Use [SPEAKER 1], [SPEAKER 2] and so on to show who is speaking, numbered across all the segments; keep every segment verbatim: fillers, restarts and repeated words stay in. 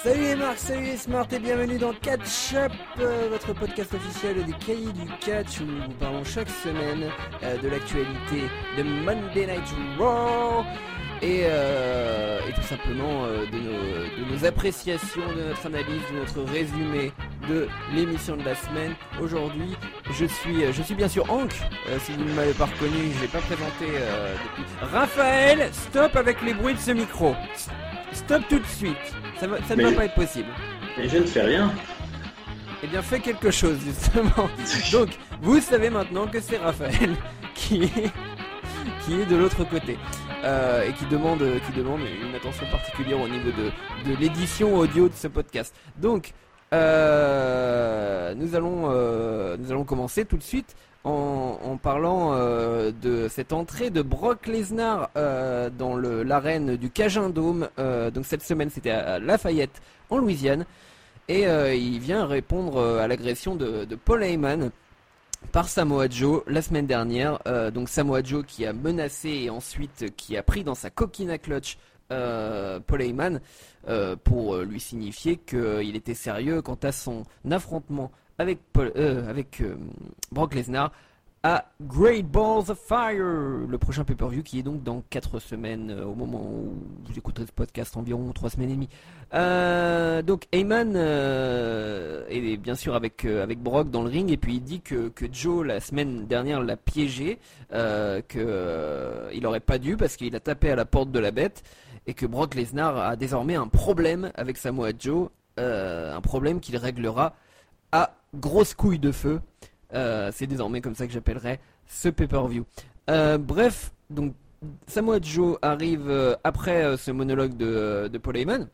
[SPEAKER 1] Salut les marques, salut les smart et bienvenue dans Catch Up, euh, votre podcast officiel des cahiers du catch où nous parlons chaque semaine euh, de l'actualité de Monday Night Raw et, euh, et tout simplement euh, de, nos, de nos appréciations, de notre analyse, de notre résumé de l'émission de la semaine. Aujourd'hui, je suis, je suis bien sûr Hank, euh, si vous ne m'avez pas reconnu, je ne l'ai pas présenté euh, depuis. Raphaël, stop avec les bruits de ce micro. Stop tout de suite. Ça, va, ça ne va pas être possible.
[SPEAKER 2] Mais je ne fais rien.
[SPEAKER 1] Eh bien, fais quelque chose, justement. Donc, vous savez maintenant que c'est Raphaël qui est, qui est de l'autre côté. Euh, et qui demande, qui demande une attention particulière au niveau de, de l'édition audio de ce podcast. Donc, euh, nous, allons, euh, nous allons commencer tout de suite en, en parlant euh, de cette entrée de Brock Lesnar euh, dans le, l'arène du Cajun Dome. Euh, donc cette semaine, c'était à Lafayette, en Louisiane. Et euh, il vient répondre à l'agression de, de Paul Heyman par Samoa Joe la semaine dernière. Euh, donc Samoa Joe qui a menacé et ensuite qui a pris dans sa coquine à clutch euh, Paul Heyman euh, pour lui signifier qu'il était sérieux quant à son affrontement avec, Paul, euh, avec euh, Brock Lesnar à Great Balls of Fire, le prochain pay-per-view qui est donc dans quatre semaines euh, au moment où vous écouterez ce podcast, environ trois semaines et demie. Euh, donc Heyman euh, est bien sûr avec, euh, avec Brock dans le ring et puis il dit que, que Joe la semaine dernière l'a piégé, euh, qu'il euh, n'aurait pas dû parce qu'il a tapé à la porte de la bête et que Brock Lesnar a désormais un problème avec Samoa Joe, euh, un problème qu'il réglera à grosse couille de feu. Euh, c'est désormais comme ça que j'appellerai ce pay-per-view. Euh, bref, donc Samoa Joe arrive euh, après euh, ce monologue de, de Paul Heyman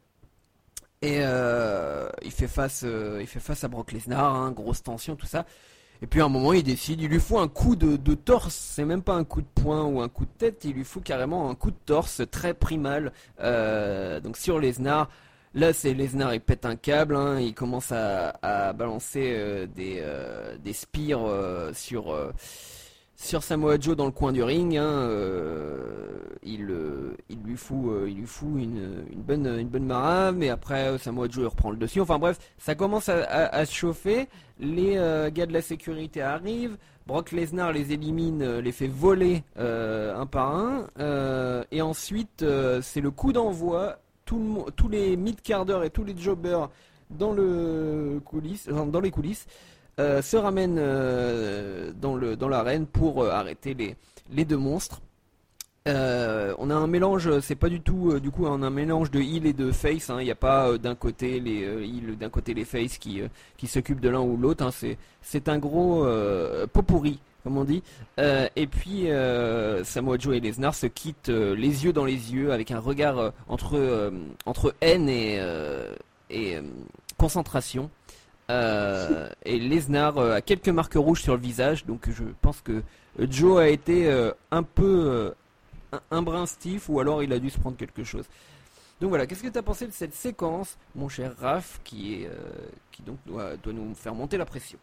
[SPEAKER 1] et euh, il fait face, euh, il fait face à Brock Lesnar, hein, grosse tension, tout ça. Et puis à un moment, il décide, il lui faut un coup de, de torse, c'est même pas un coup de poing ou un coup de tête, il lui faut carrément un coup de torse très primal. Euh, donc sur Lesnar. Là, c'est Lesnar, il pète un câble, hein, il commence à, à balancer euh, des, euh, des spires euh, sur, euh, sur Samoa Joe dans le coin du ring. Hein, euh, il, euh, il lui fout, euh, il lui fout une, une, bonne, une bonne marave, mais après Samoa Joe il reprend le dessus. Enfin bref, ça commence à, à, à se chauffer. Les euh, gars de la sécurité arrivent. Brock Lesnar les élimine, les fait voler euh, un par un. Euh, et ensuite, euh, c'est le coup d'envoi. Tout le, tous les mid-carders et tous les jobbers dans, le coulisses, dans les coulisses euh, se ramènent euh, dans, le, dans l'arène pour euh, arrêter les, les deux monstres. Euh, on a un mélange, c'est pas du tout, euh, du coup, on a un mélange de heel et de face. Il hein, n'y a pas euh, d'un côté les euh, heel, d'un côté les face qui, euh, qui s'occupent de l'un ou l'autre. Hein, c'est, c'est un gros euh, pot pourri, comme on dit. Euh, et puis euh, Samoa Joe et Lesnar se quittent euh, les yeux dans les yeux avec un regard euh, entre, euh, entre haine et, euh, et euh, concentration. Euh, et Lesnar euh, a quelques marques rouges sur le visage, donc je pense que Joe a été euh, un peu euh, un, un brin stiff ou alors il a dû se prendre quelque chose. Donc voilà, qu'est-ce que tu as pensé de cette séquence, mon cher Raph, qui, est, euh, qui donc doit, doit nous faire monter la pression?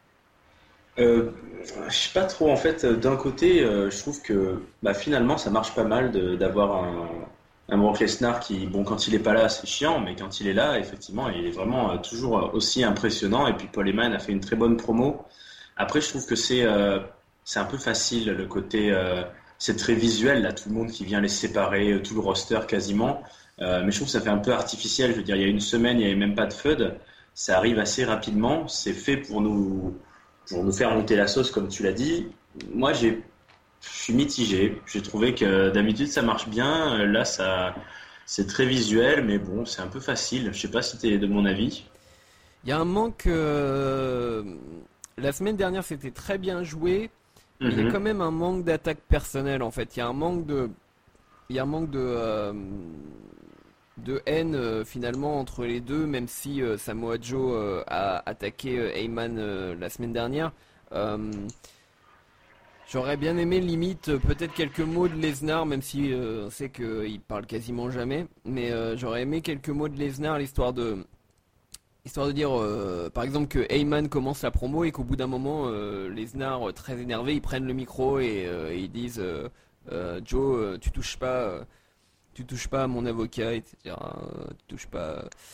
[SPEAKER 2] Euh, je sais pas trop en fait. D'un côté, euh, je trouve que bah, finalement ça marche pas mal de, d'avoir un, un Brock Lesnar qui, bon, quand il est pas là, c'est chiant, mais quand il est là, effectivement, il est vraiment euh, toujours aussi impressionnant. Et puis Paul Heyman a fait une très bonne promo. Après, je trouve que c'est euh, c'est un peu facile le côté, euh, c'est très visuel là, tout le monde qui vient les séparer, tout le roster quasiment. Euh, mais je trouve que ça fait un peu artificiel. Je veux dire, il y a une semaine, il y avait même pas de feud. Ça arrive assez rapidement. C'est fait pour nous. Pour nous faire monter la sauce, comme tu l'as dit. Moi, j'ai, je suis mitigé. J'ai trouvé que d'habitude, ça marche bien. Là, ça, c'est très visuel, mais bon, c'est un peu facile. Je sais pas si tu es de mon avis.
[SPEAKER 1] Il y a un manque... Euh... La semaine dernière, c'était très bien joué. Mais mm-hmm. Il y a quand même un manque d'attaque personnelle, en fait. Il y a un manque de... Il y a un manque de... Euh... de haine euh, finalement entre les deux, même si euh, Samoa Joe euh, a attaqué euh, Heyman euh, la semaine dernière. Euh, j'aurais bien aimé limite euh, peut-être quelques mots de Lesnar, même si euh, on sait qu'il parle quasiment jamais, mais euh, j'aurais aimé quelques mots de Lesnar, l'histoire de histoire de dire euh, par exemple que Heyman commence la promo et qu'au bout d'un moment euh, Lesnar euh, très énervé, ils prennent le micro et, euh, et ils disent euh, euh, Joe euh, tu touches pas euh, tu touches pas à mon avocat, et cetera. Tu touches pas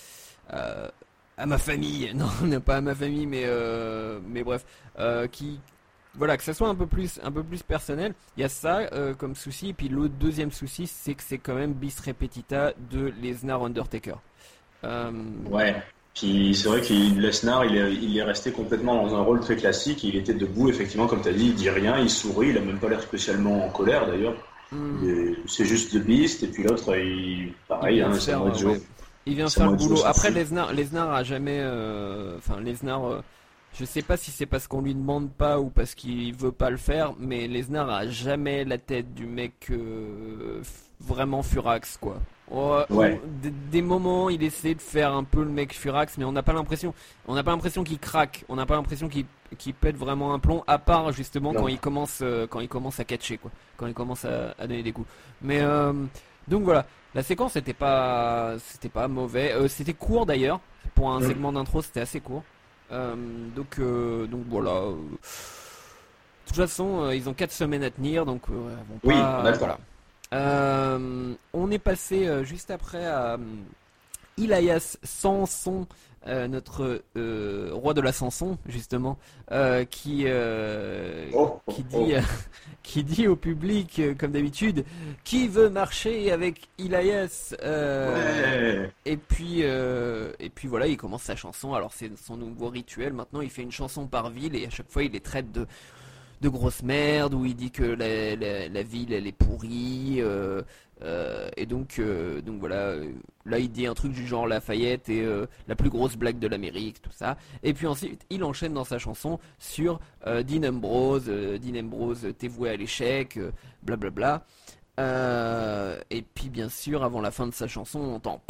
[SPEAKER 1] à, à ma famille, non, pas à ma famille, mais euh, mais bref, euh, qui voilà, que ça soit un peu plus un peu plus personnel. Il y a ça euh, comme souci, et puis le deuxième souci, c'est que c'est quand même bis repetita de Lesnar Undertaker. Euh,
[SPEAKER 2] Ouais. Puis c'est vrai que Lesnar, il est, il est resté complètement dans un rôle très classique. Il était debout, effectivement, comme tu as dit, il dit rien, il sourit, il a même pas l'air spécialement en colère d'ailleurs.
[SPEAKER 1] hmm,
[SPEAKER 2] Il est- C'est juste The Beast, et puis l'autre, il,
[SPEAKER 1] il
[SPEAKER 2] pareil,
[SPEAKER 1] vient
[SPEAKER 2] hein, c'est
[SPEAKER 1] faire,
[SPEAKER 2] moi
[SPEAKER 1] euh,
[SPEAKER 2] Joe.
[SPEAKER 1] ouais, il vient
[SPEAKER 2] C'est
[SPEAKER 1] faire le
[SPEAKER 2] moi Joe
[SPEAKER 1] boulot.
[SPEAKER 2] s'en
[SPEAKER 1] Après
[SPEAKER 2] fout.
[SPEAKER 1] Lesnar, Lesnar a jamais, euh, enfin Lesnar, euh, je sais pas si c'est parce qu'on lui demande pas ou parce qu'il veut pas le faire, mais Lesnar a jamais la tête du mec euh, f- vraiment furax quoi. Ouais,
[SPEAKER 2] Ouais,
[SPEAKER 1] ou des, des moments il essaie de faire un peu le mec furax, mais on n'a pas l'impression, on n'a pas l'impression qu'il craque, on n'a pas l'impression qu'il qu'il pète vraiment un plomb, à part justement quand
[SPEAKER 2] non.
[SPEAKER 1] il commence, euh, quand il commence à catcher quoi, quand il commence à, à donner des coups. Mais euh, donc voilà, la séquence c'était pas, c'était pas mauvais, Euh, c'était court d'ailleurs pour un
[SPEAKER 2] Mm.
[SPEAKER 1] segment d'intro, c'était assez court. Euh, donc, euh, donc voilà. euh, De toute façon, euh, ils ont quatre semaines à tenir, donc euh, ouais, vont
[SPEAKER 2] Oui,
[SPEAKER 1] pas.
[SPEAKER 2] on a le
[SPEAKER 1] Voilà.
[SPEAKER 2] temps.
[SPEAKER 1] Euh, on est passé euh, juste après à euh, Elias Sanson, euh, notre euh, roi de la Sanson, justement, euh, qui euh,
[SPEAKER 2] Oh, oh,
[SPEAKER 1] qui
[SPEAKER 2] oh.
[SPEAKER 1] dit qui dit au public, euh, comme d'habitude, qui veut marcher avec Elias. euh,
[SPEAKER 2] Ouais.
[SPEAKER 1] et puis, euh, et puis voilà, il commence sa chanson. Alors c'est son nouveau rituel. Maintenant, il fait une chanson par ville et à chaque fois, il les traite de, de grosses merdes où il dit que la, la, la ville, elle est pourrie. euh, euh, et donc, euh, donc voilà, euh, là, il dit un truc du genre Lafayette et euh, la plus grosse blague de l'Amérique, tout ça. Et puis ensuite, il enchaîne dans sa chanson sur euh, Dean Ambrose. euh, Dean Ambrose, t'es voué à l'échec, euh, blablabla. Euh, et puis bien sûr, avant la fin de sa chanson, on entend.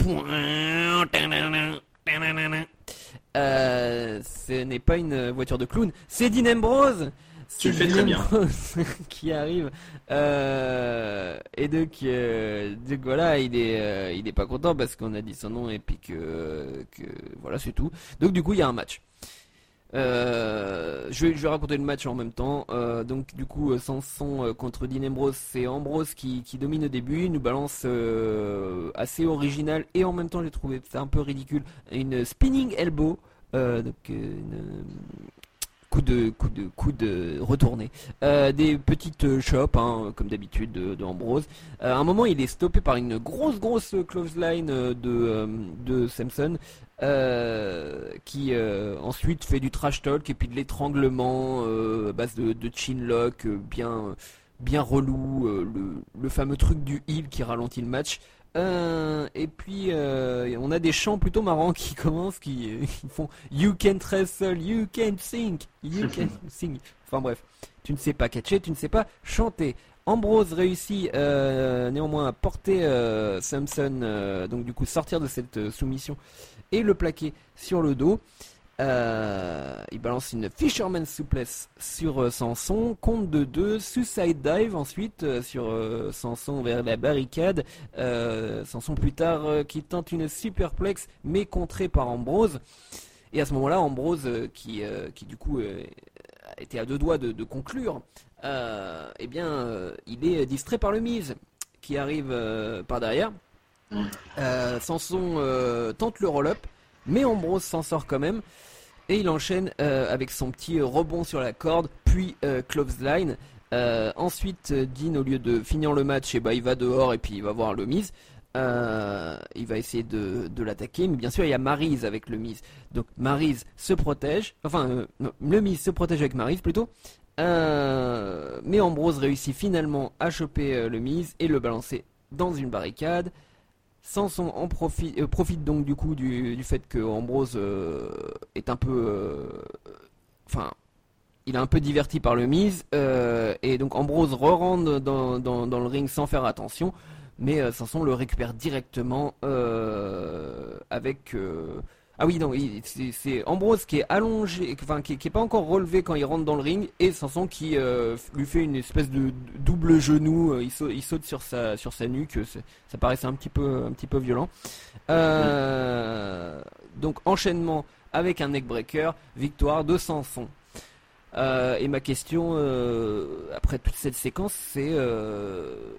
[SPEAKER 1] Euh, ce n'est pas une voiture de clown, c'est Dean Ambrose.
[SPEAKER 2] Tu
[SPEAKER 1] C'est
[SPEAKER 2] le fais
[SPEAKER 1] Dean
[SPEAKER 2] très bien.
[SPEAKER 1] Ambrose qui arrive. Euh, et donc, euh, donc voilà, il est, euh, il est pas content parce qu'on a dit son nom et puis que, que voilà, c'est tout. Donc du coup, il y a un match. Euh, je, vais, je vais raconter le match en même temps. Euh, donc du coup, euh, Samson euh, contre Dean Ambrose, c'est Ambrose qui, qui domine au début, il nous balance euh, assez original et en même temps j'ai trouvé ça un peu ridicule, une spinning elbow, euh, donc euh, une, coup de coup de coup de retourné, Euh, des petites chopes hein, comme d'habitude de, de Ambrose. Euh, à un moment, il est stoppé par une grosse grosse clothesline euh, de euh, de Samson. Euh, qui euh, ensuite fait du trash talk et puis de l'étranglement euh, à base de, de chin lock euh, bien bien relou, euh, le, le fameux truc du heel qui ralentit le match. Euh, et puis euh, on a des chants plutôt marrants qui commencent, qui, euh, qui font You can't wrestle, you can't sing, you can't sing. Enfin bref, tu ne sais pas catcher, tu ne sais pas chanter. Ambrose réussit euh, néanmoins à porter euh, Samson, euh, donc du coup sortir de cette euh, soumission et le plaquer sur le dos. Euh, il balance une Fisherman Suplex sur euh, Samson, compte de deux, Suicide Dive ensuite euh, sur euh, Samson vers la barricade. Euh, Samson plus tard euh, qui tente une Superplex mais contré par Ambrose. Et à ce moment-là, Ambrose euh, qui, euh, qui du coup euh, était à deux doigts de, de conclure, euh, eh bien euh, il est distrait par le Miz qui arrive euh, par derrière. Euh, Samson euh, tente le roll-up, mais Ambrose s'en sort quand même. Et il enchaîne euh, avec son petit rebond sur la corde, puis euh, clothesline. Euh, ensuite, Dean, au lieu de finir le match, eh ben, il va dehors et puis il va voir le Miz. Euh, il va essayer de, de l'attaquer, mais bien sûr, il y a Maryse avec le Miz. Donc Maryse se protège, enfin, euh, non, le Miz se protège avec Maryse plutôt. Euh, mais Ambrose réussit finalement à choper euh, le Miz et le balancer dans une barricade. Samson en profite, euh, profite donc du coup du, du fait que Ambrose euh, est un peu, enfin, euh, il est un peu diverti par le Miz euh, et donc Ambrose re-rentre dans, dans, dans le ring sans faire attention, mais euh, Samson le récupère directement euh, avec. Euh, ah oui non, il- c'est c'est Ambrose qui est allongé, enfin qui, qui est pas encore relevé quand il rentre dans le ring et Samson qui euh, lui fait une espèce de double genou, euh, il, saute, il saute sur sa sur sa nuque, c'est- ça paraissait un petit peu un petit peu violent. Euh, donc enchaînement avec un neckbreaker, victoire de Samson. Euh, et ma question euh, après toute cette séquence, c'est euh,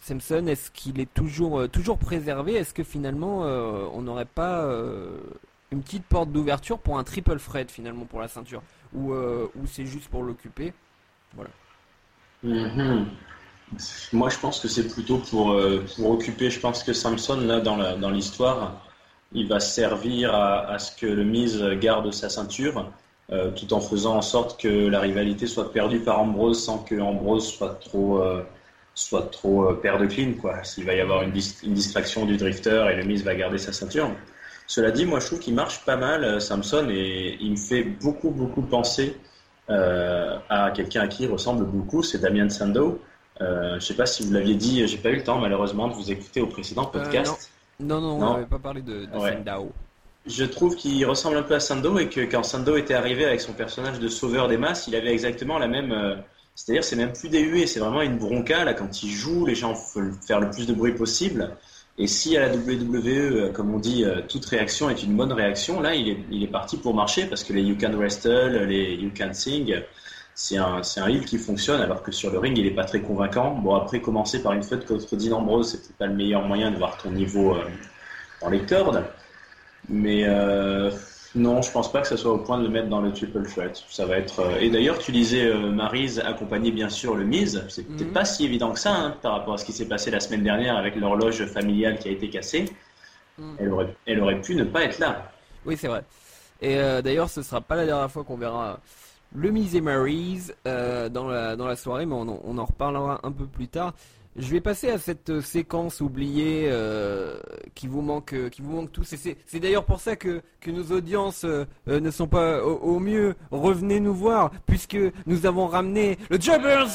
[SPEAKER 1] Samson, est-ce qu'il est toujours, euh, toujours préservé? Est-ce que finalement euh, on n'aurait pas euh, une petite porte d'ouverture pour un triple threat finalement pour la ceinture? Ou euh, ou c'est juste pour l'occuper? Voilà.
[SPEAKER 2] Mhm. Moi, je pense que c'est plutôt pour, euh, pour occuper. Je pense que Samson, là, dans la, dans l'histoire, il va servir à, à ce que le Miz garde sa ceinture, euh, tout en faisant en sorte que la rivalité soit perdue par Ambrose sans que Ambrose soit trop, euh, soit trop euh, père de clean, quoi. S'il va y avoir une, dis- une distraction du drifter et le Miz va garder sa ceinture. Cela dit, moi, je trouve qu'il marche pas mal, euh, Samson, et il me fait beaucoup, beaucoup penser euh, à quelqu'un à qui il ressemble beaucoup, c'est Damien Sandow. Euh, je sais pas si vous l'aviez dit, j'ai pas eu le temps malheureusement de vous écouter au précédent
[SPEAKER 1] Euh, non.
[SPEAKER 2] podcast.
[SPEAKER 1] Non, non, on
[SPEAKER 2] Non.
[SPEAKER 1] n'avait pas parlé de, de
[SPEAKER 2] Ouais.
[SPEAKER 1] Sandow.
[SPEAKER 2] Je trouve qu'il ressemble un peu à Sandow et que quand Sandow était arrivé avec son personnage de sauveur des masses, il avait exactement la même. euh, C'est-à-dire, c'est même plus des huées, c'est vraiment une bronca. Là, quand il joue, les gens veulent faire le plus de bruit possible. Et si à la W W E, euh, comme on dit, euh, toute réaction est une bonne réaction, là, il est, il est parti pour marcher parce que les You Can Wrestle, les You Can Sing, c'est un, c'est un heel qui fonctionne alors que sur le ring, il est pas très convaincant. Bon, après, commencer par une feud contre Dean Ambrose, c'est peut-être pas le meilleur moyen de voir ton niveau euh, dans les cordes. Mais euh, non, je pense pas que ça soit au point de le mettre dans le triple threat. Ça va être. euh, Et d'ailleurs, tu disais euh, Maryse accompagner bien sûr le Miz. C'est peut-être
[SPEAKER 1] Mhm.
[SPEAKER 2] pas si évident que ça hein, par rapport à ce qui s'est passé la semaine dernière avec l'horloge familiale qui a été cassée.
[SPEAKER 1] Mhm.
[SPEAKER 2] Elle aurait, elle aurait pu ne pas être là.
[SPEAKER 1] Oui, c'est vrai. Et euh, d'ailleurs, ce sera pas la dernière fois qu'on verra le Miz et Maryse euh, dans la dans la soirée, mais on en, on en reparlera un peu plus tard. Je vais passer à cette euh, séquence oubliée euh, qui vous manque, euh, qui vous manque tous. Et c'est, c'est d'ailleurs pour ça que, que nos audiences euh, euh, ne sont pas au, au mieux. Revenez nous voir, puisque nous avons ramené le Jobber's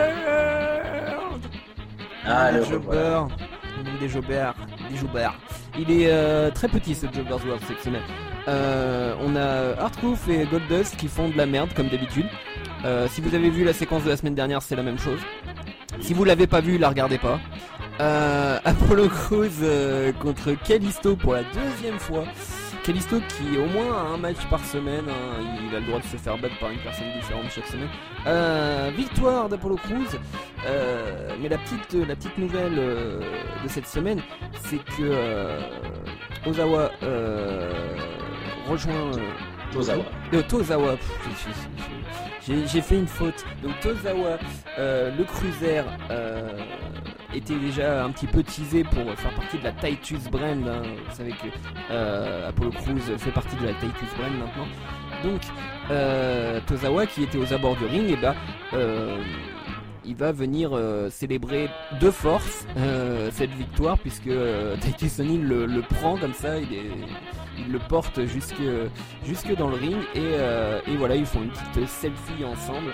[SPEAKER 1] World.
[SPEAKER 2] Ah,
[SPEAKER 1] le
[SPEAKER 2] le
[SPEAKER 1] Jobber,
[SPEAKER 2] revoilà.
[SPEAKER 1] le nom des Jobbers, des Jobbers. Il est euh, très petit ce Jobber's World cette semaine. Euh, on a Hardcoof et Goldust qui font de la merde comme d'habitude. Euh, si vous avez vu la séquence de la semaine dernière, c'est la même chose. Si vous l'avez pas vu, la regardez pas. Euh, Apollo Crews euh, contre Kalisto pour la deuxième fois. Kalisto qui au moins a un match par semaine, hein. Il a le droit de se faire battre par une personne différente chaque semaine. Euh, victoire d'Apollo Crews. Euh, mais la petite, la petite nouvelle euh, de cette semaine, c'est que euh, Ozawa euh, rejoint euh,
[SPEAKER 2] Tozawa.
[SPEAKER 1] euh, Tozawa. Pff, j'ai- j'ai- j'ai j'ai fait une faute. Donc Tozawa, euh, le cruiser, euh, était déjà un petit peu teasé pour faire partie de la Titus Brand. Hein. Vous savez que euh, Apollo Crews fait partie de la Titus Brand maintenant. Donc euh, Tozawa, qui était aux abords du ring, et bah, euh, il va venir euh, célébrer de force euh, cette victoire, puisque euh, Titus O'Neil le, le prend comme ça, il, est, il le porte jusque, jusque dans le ring, et, euh, et voilà, ils font une petite selfie ensemble.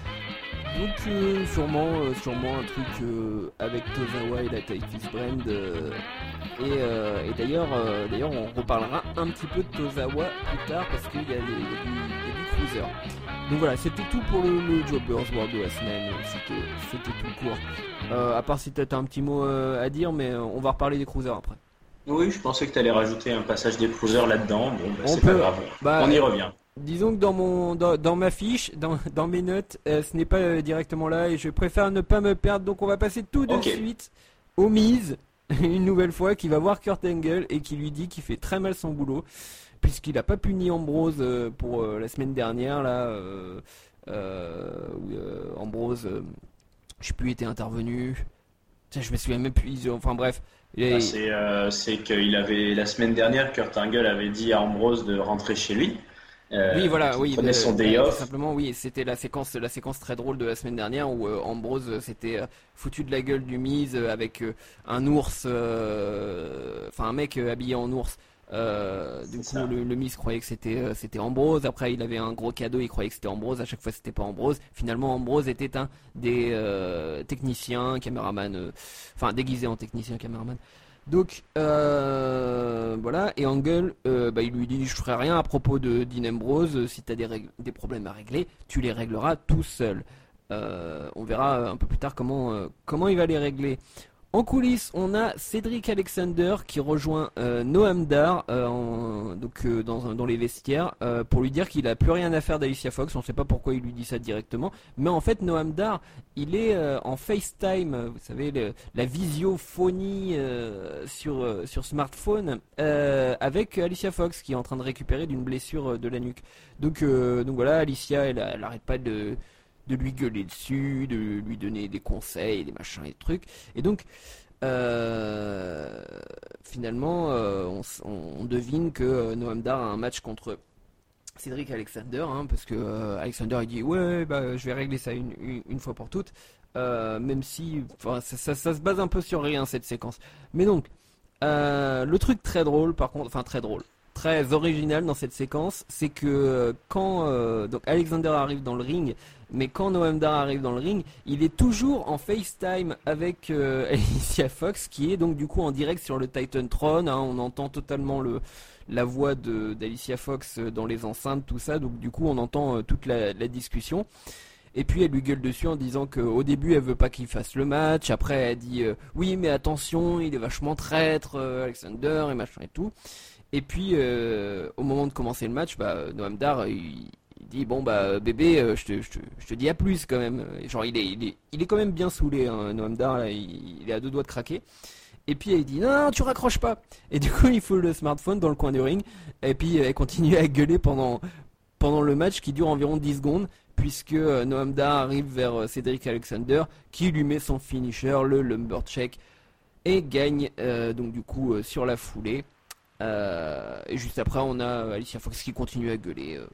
[SPEAKER 1] Donc euh, sûrement, euh, sûrement un truc euh, avec Tozawa et la Titus Brand. euh, et euh, et d'ailleurs, euh, d'ailleurs, on reparlera un petit peu de Tozawa plus tard parce qu'il y a, des- il y a du, il y a du cruiser. Donc voilà, c'était tout pour le, le Jobber's World de la semaine. C'était, c'était tout court. Euh, à part si t'as t'as un petit mot euh, à dire, mais euh, on va reparler des cruisers après.
[SPEAKER 2] Oui, je pensais que tu allais rajouter un passage des cruisers là-dedans. Bon, bah,
[SPEAKER 1] On
[SPEAKER 2] c'est
[SPEAKER 1] peut-
[SPEAKER 2] pas grave.
[SPEAKER 1] bah,
[SPEAKER 2] On y
[SPEAKER 1] euh,
[SPEAKER 2] revient.
[SPEAKER 1] Disons que dans mon dans, dans ma fiche, dans, dans mes notes, euh, ce n'est pas euh, directement là et je préfère ne pas me perdre. Donc on va passer tout de
[SPEAKER 2] Ok.
[SPEAKER 1] suite au Miz, une nouvelle fois, qui va voir Kurt Angle et qui lui dit qu'il fait très mal son boulot puisqu'il n'a pas puni Ambrose euh, pour euh, la semaine dernière là. Euh, euh, où euh, Ambrose, euh, je sais plus, était intervenu. Tiens, je me souviens même plus. ils ont- Enfin bref. Et-
[SPEAKER 2] Bah, c'est euh, c'est qu'il avait la semaine dernière, Kurt Angle avait dit à Ambrose de rentrer chez lui. Euh,
[SPEAKER 1] Oui, voilà,
[SPEAKER 2] qu'il
[SPEAKER 1] oui.
[SPEAKER 2] prenait
[SPEAKER 1] mais,
[SPEAKER 2] son
[SPEAKER 1] euh,
[SPEAKER 2] day
[SPEAKER 1] tout
[SPEAKER 2] off.
[SPEAKER 1] Simplement, oui, c'était la séquence, la séquence très drôle de la semaine dernière où euh, Ambrose euh, s'était euh, foutu de la gueule du Miz euh, avec euh, un ours, euh, enfin un mec euh, habillé en ours. Euh, du coup,
[SPEAKER 2] C'est ça.
[SPEAKER 1] le, le Miz croyait que c'était euh, c'était Ambrose. Après, il avait un gros cadeau, il croyait que c'était Ambrose. À chaque fois, c'était pas Ambrose. Finalement, Ambrose était un des euh, techniciens, caméraman, euh, enfin déguisé en technicien, caméraman. Donc euh, voilà, et Angle, euh, bah, il lui dit je ferai rien à propos de Dean Ambrose, euh, si tu as des, règles- des problèmes à régler, tu les régleras tout seul. Euh, on verra un peu plus tard comment, euh, comment il va les régler. En coulisses, on a Cedric Alexander qui rejoint euh, Noam Dar euh, en- donc, euh, dans, dans les vestiaires euh, pour lui dire qu'il a plus rien à faire d'Alicia Fox. On ne sait pas pourquoi il lui dit ça directement, mais en fait Noam Dar, il est euh, en FaceTime, euh, vous savez le- la visiophonie euh, sur euh, sur smartphone euh, avec Alicia Fox qui est en train de récupérer d'une blessure euh, de la nuque. Donc euh, donc voilà, Alicia, elle, elle arrête pas de de lui gueuler dessus, de lui donner des conseils, des machins et des trucs. Et donc, euh, finalement, euh, on, s- on devine que euh, Noam Dar a un match contre Cédric Alexander, hein, parce que euh, Alexander il dit ouais, bah, je vais régler ça une, une, une fois pour toutes. Euh, même si enfin, ça, ça- ça se base un peu sur rien cette séquence. Mais donc, euh, le truc très drôle, par contre, enfin très drôle, très original dans cette séquence, c'est que euh, quand euh, donc Alexander arrive dans le ring, mais quand Noam Dar arrive dans le ring, il est toujours en FaceTime avec euh, Alicia Fox, qui est donc du coup en direct sur le Titan Throne. Hein, on entend totalement le la voix de d'Alicia Fox euh, dans les enceintes, tout ça. Donc du coup, on entend euh, toute la, la discussion. Et puis elle lui gueule dessus en disant qu'au début elle veut pas qu'il fasse le match. Après elle dit euh, oui mais attention, il est vachement traître, euh, Alexander et machin et tout. Et puis euh, au moment de commencer le match, bah, Noam Dar il, il dit bon bah bébé, euh, je, te, je, te, je te dis à plus quand même. Et genre il est, il est, il est quand même bien saoulé, hein, Noam Dar, là, il, il est à deux doigts de craquer. Et puis elle dit non, non tu raccroches pas. Et du coup il fout le smartphone dans le coin du ring. Et puis elle continue à gueuler pendant, pendant le match qui dure environ dix secondes. Puisque euh, Noam Dar arrive vers euh, Cedric Alexander qui lui met son finisher, le Lumberjack, et gagne euh, donc du coup euh, sur la foulée. Euh, et juste après on a Alicia Fox qui continue à gueuler. euh.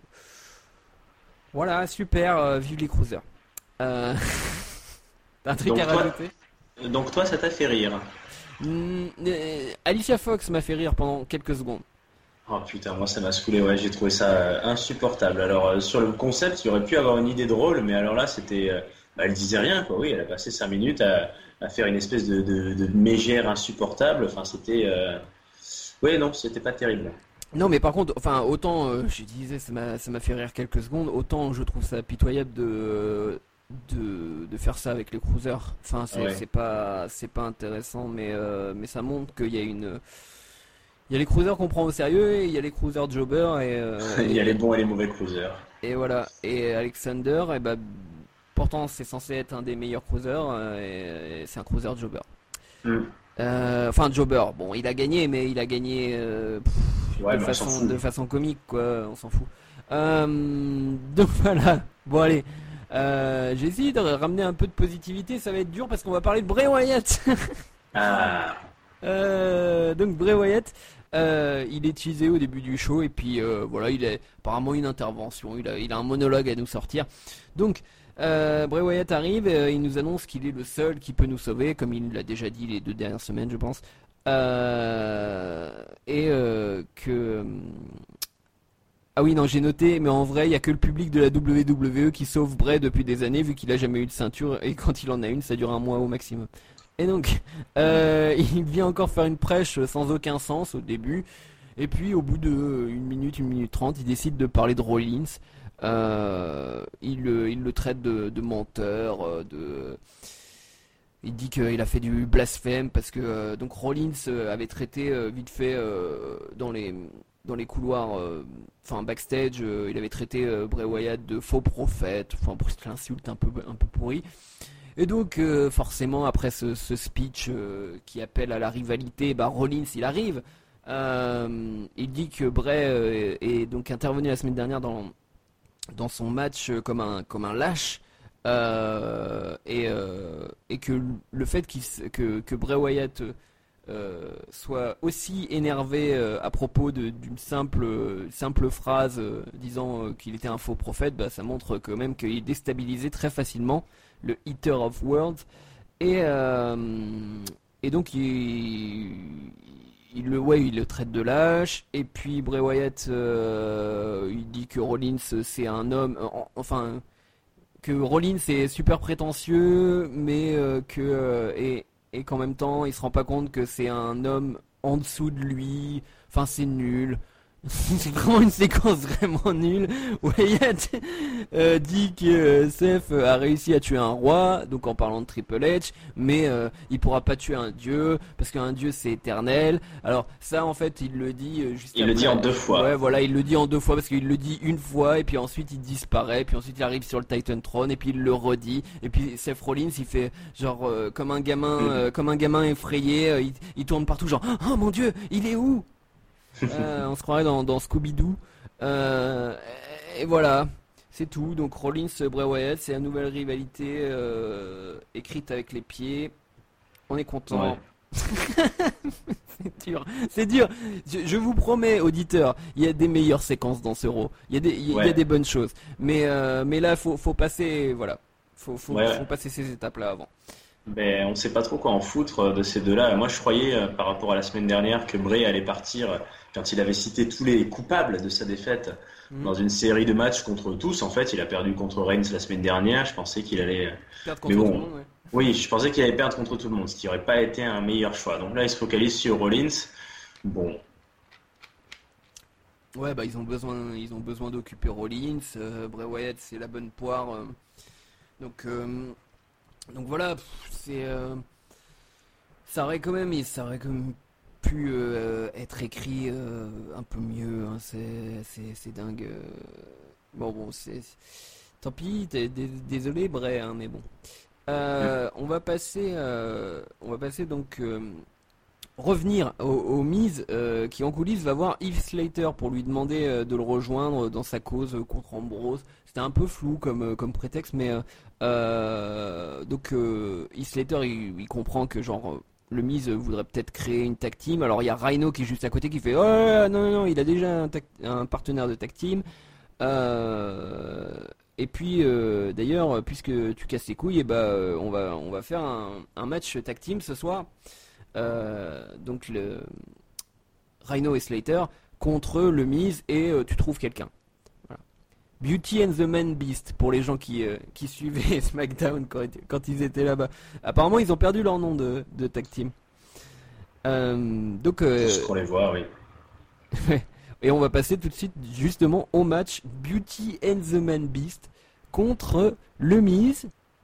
[SPEAKER 1] Voilà, super, euh, vive les cruisers. Euh... T'as un truc
[SPEAKER 2] Donc
[SPEAKER 1] à
[SPEAKER 2] toi,
[SPEAKER 1] rajouter?
[SPEAKER 2] donc toi, ça t'a fait rire.
[SPEAKER 1] Hmm, euh, Alicia Fox m'a fait rire pendant quelques secondes.
[SPEAKER 2] Oh putain, moi ça m'a saoulé, ouais, j'ai trouvé ça euh, insupportable. Alors euh, sur le concept, il aurait pu avoir une idée drôle, mais alors là c'était, euh, bah, elle disait rien quoi. Oui, elle a passé cinq minutes à, à faire une espèce de, de, de mégère insupportable. Enfin c'était, euh... ouais non, c'était pas terrible.
[SPEAKER 1] Non mais par contre, enfin autant euh, je disais ça m'a ça m'a fait rire quelques secondes, autant je trouve ça pitoyable de de, de faire ça avec les cruisers. Enfin c'est
[SPEAKER 2] Ouais.
[SPEAKER 1] c'est pas c'est pas intéressant, mais euh, mais ça montre qu'il y a une il y a les cruisers qu'on prend au sérieux et il y a les cruisers jobbers et, euh,
[SPEAKER 2] Il y a
[SPEAKER 1] et
[SPEAKER 2] les bons et les mauvais cruisers.
[SPEAKER 1] et voilà. Et Alexander, et ben pourtant c'est censé être un des meilleurs cruisers euh, et, et c'est un cruiser jobber.
[SPEAKER 2] Hmm.
[SPEAKER 1] Euh, Enfin jobber. Bon il a gagné mais il a gagné euh, pff,
[SPEAKER 2] Ouais,
[SPEAKER 1] de
[SPEAKER 2] mais on s'en
[SPEAKER 1] façon
[SPEAKER 2] fout.
[SPEAKER 1] de façon comique quoi. On s'en fout. Euh, donc voilà. Bon allez. Euh, j'ai essayé de ramener un peu de positivité, ça va être dur parce qu'on va parler de Bray Wyatt.
[SPEAKER 2] Ah,
[SPEAKER 1] Euh, donc Bray Wyatt, euh, il est utilisé au début du show et puis euh, voilà, il a apparemment une intervention, il a, il a un monologue à nous sortir. Donc euh, Bray Wyatt arrive, euh, il nous annonce qu'il est le seul qui peut nous sauver, comme il l'a déjà dit les deux dernières semaines, je pense. Euh, et euh, que ah oui non j'ai noté, mais en vrai il y a que le public de la W W E qui sauve Bray depuis des années vu qu'il a jamais eu de ceinture et quand il en a une ça dure un mois au maximum. Et donc, euh, il vient encore faire une prêche sans aucun sens au début. Et puis, au bout de une minute, une minute trente, il décide de parler de Rollins. Euh, il, le- il le traite de, de menteur. euh, De... Il dit qu'il a fait du blasphème parce que euh, donc Rollins euh, avait traité euh, vite fait euh, dans les dans les couloirs, euh, enfin backstage, euh, il avait traité euh, Bray Wyatt de faux prophète. Enfin, pour l'insulte un peu un peu pourri. Et donc, euh, forcément, après ce, ce speech euh, qui appelle à la rivalité, bah, Rollins, il arrive. Euh, il dit que Bray euh, est donc intervenu la semaine dernière dans, dans son match euh, comme un, comme un lâche. Euh, et, euh, et que le fait qu'il s- que, que Bray Wyatt euh, soit aussi énervé euh, à propos de- d'une simple, simple phrase euh, disant euh, qu'il était un faux prophète, bah, ça montre quand même qu'il déstabilisait très facilement le Eater of Worlds. Et, euh, et donc il, il, le, ouais, il le traite de lâche. Et puis Bray Wyatt, euh, il dit que Rollins c'est un homme, en- enfin que Rollins est super prétentieux, mais euh, que euh, et, et qu'en même temps il se rend pas compte que c'est un homme en dessous de lui. Enfin c'est nul. C'est vraiment une séquence vraiment nulle. Wyatt euh, dit que euh, Seth a réussi à tuer un roi, donc en parlant de Triple H, mais euh, il pourra pas tuer un dieu parce qu'un dieu c'est éternel. Alors ça en fait il le dit euh, juste.
[SPEAKER 2] Il
[SPEAKER 1] après.
[SPEAKER 2] le dit en deux fois.
[SPEAKER 1] Ouais voilà, il le dit en deux fois parce qu'il le dit une fois et puis ensuite il disparaît, puis ensuite il arrive sur le Titan Throne et puis il le redit et puis Seth Rollins il fait genre euh, comme un gamin,
[SPEAKER 2] Mm.
[SPEAKER 1] euh, comme un gamin effrayé, euh, il, il tourne partout genre oh mon dieu il est où? Euh, on se croirait dans, dans Scooby-Doo. Euh, et voilà, c'est tout. Donc Rollins, Bray Wyatt, c'est la nouvelle rivalité euh, écrite avec les pieds. On est content.
[SPEAKER 2] Ouais.
[SPEAKER 1] C'est dur, c'est dur. Je, je vous promets, auditeurs, il y a des meilleures séquences dans ce Raw. Il y a des, il y a,
[SPEAKER 2] Ouais.
[SPEAKER 1] il y a des bonnes choses. Mais, euh, mais là, faut, faut passer, voilà, faut, faut,
[SPEAKER 2] Ouais,
[SPEAKER 1] faut
[SPEAKER 2] ouais.
[SPEAKER 1] passer ces étapes-là avant.
[SPEAKER 2] Ben, on sait pas trop quoi en foutre euh, de ces deux-là. Moi, je croyais, euh, par rapport à la semaine dernière, que Bray allait partir euh, quand il avait cité tous les coupables de sa défaite
[SPEAKER 1] Mhm.
[SPEAKER 2] dans une série de matchs contre tous. En fait, il a perdu contre Reigns la semaine dernière. Je pensais qu'il allait. euh,
[SPEAKER 1] Perdre
[SPEAKER 2] Mais
[SPEAKER 1] contre tout
[SPEAKER 2] bon,
[SPEAKER 1] le monde, ouais.
[SPEAKER 2] oui, je pensais qu'il allait perdre contre tout le monde, ce qui aurait pas été un meilleur choix. Donc là, il se focalise sur Rollins. Bon,
[SPEAKER 1] Ouais, bah ils ont besoin, ils ont besoin d'occuper Rollins. Euh, Bray Wyatt, c'est la bonne poire. euh. Donc, euh, donc voilà, pff, c'est, euh, ça aurait quand même, ça aurait quand même pu euh, être écrit euh, un peu mieux. Hein, c'est, c'est, c'est dingue. euh. Bon, bon, c'est, tant pis. t'es- dé- Désolé, Bray, hein, mais bon. Euh, on va passer, euh, on va passer donc. euh, revenir au, au Miz euh, qui en coulisses va voir Heath Slater pour lui demander euh, de le rejoindre dans sa cause euh, contre Ambrose. C'était un peu flou comme, euh, comme prétexte, mais euh, euh, donc euh, Heath Slater il, il comprend que genre euh, le Miz voudrait peut-être créer une tag team. Alors il y a Rhino qui est juste à côté qui fait oh non non non il a déjà un, tag- un partenaire de tag team. Euh, et puis euh, d'ailleurs puisque tu casses les couilles, et bah euh, on va on va faire un, un match tag team ce soir. Euh, donc le Rhino et Slater contre le Miz et euh, tu trouves quelqu'un. Voilà. Beauty and the Man Beast pour les gens qui, euh, qui suivaient SmackDown quand, quand ils étaient là-bas. Apparemment ils ont perdu leur nom de, de tag team. Euh, donc euh,
[SPEAKER 2] juste pour les voir, oui.
[SPEAKER 1] et on va passer tout de suite justement au match Beauty and the Man Beast contre le Miz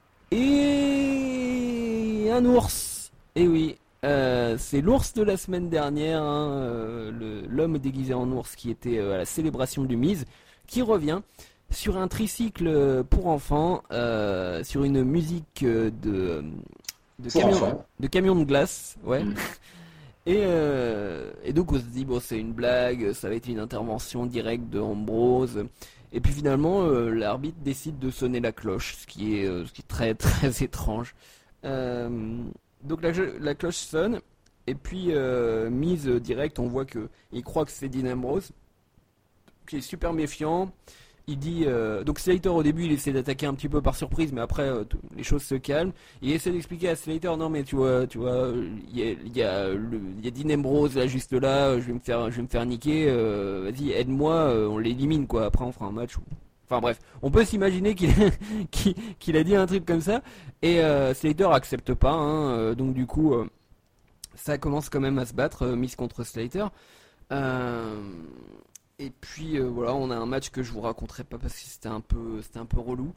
[SPEAKER 1] et un ours. Et oui. Euh, c'est l'ours de la semaine dernière, hein, euh, le- l'homme déguisé en ours qui était euh, à la célébration du Miz, qui revient sur un tricycle euh, pour enfants, euh, sur une musique euh, de, de,
[SPEAKER 2] Pour
[SPEAKER 1] camion,
[SPEAKER 2] enfants.
[SPEAKER 1] de camion de glace, ouais.
[SPEAKER 2] Mm.
[SPEAKER 1] Et, euh, et donc on se dit bon c'est une blague, ça va être une intervention directe de Ambrose. Et puis finalement euh, l'arbitre décide de sonner la cloche, ce qui est, euh, ce qui est très très étrange. Euh, donc la, la cloche sonne et puis euh, mise direct, on voit que il croit que c'est Dean Ambrose, qui est super méfiant. Il dit euh, donc Slater au début il essaie d'attaquer un petit peu par surprise, mais après euh, tout- les choses se calment. Il essaie d'expliquer à Slater non mais tu vois tu vois il y a il y a, le- il y a Dean Ambrose là juste là, je vais me faire je vais me faire niquer. euh, vas-y aide-moi, euh, on l'élimine quoi. Après on fera un match. Où... Enfin bref, on peut s'imaginer qu'il qu'il qu'il a dit un truc comme ça et euh, Slater accepte pas. Hein, euh, donc du coup euh, ça commence quand même à se battre, euh, Miz contre Slater. Euh, et puis euh, voilà, on a un match que je vous raconterai pas parce que c'était un peu, c'était un peu relou.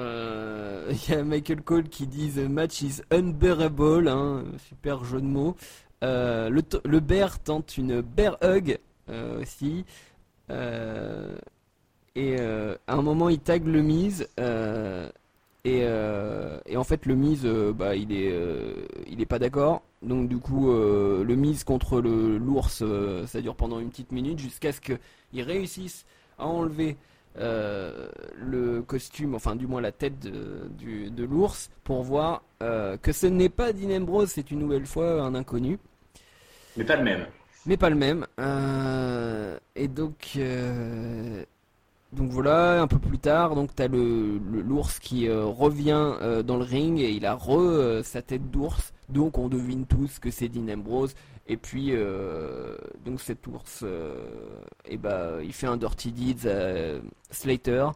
[SPEAKER 1] Euh, Il y a Michael Cole qui dit The match is unbearable, hein, super jeu de mots. Euh, le, t- le bear tente une bear hug euh, aussi. Euh, et euh, à un moment, il tag le Miz. Euh, et, euh, et en fait, le Miz, euh, bah, il est, euh, il est pas d'accord. Donc du coup, euh, le Miz contre le l'ours, euh, ça dure pendant une petite minute jusqu'à ce qu'ils réussissent à enlever euh, le costume, enfin du moins la tête de, du- de l'ours, pour voir euh, que ce n'est pas Dean Ambrose, c'est une nouvelle fois un inconnu.
[SPEAKER 2] Mais pas le même.
[SPEAKER 1] Mais pas le même. Euh, et donc, euh, donc voilà, un peu plus tard, donc t'as le, le- l'ours qui euh, revient euh, dans le ring et il a re euh, sa tête d'ours. Donc on devine tous que c'est Dean Ambrose. Et puis euh, donc cet ours, euh, et bah il fait un dirty deeds à Slater.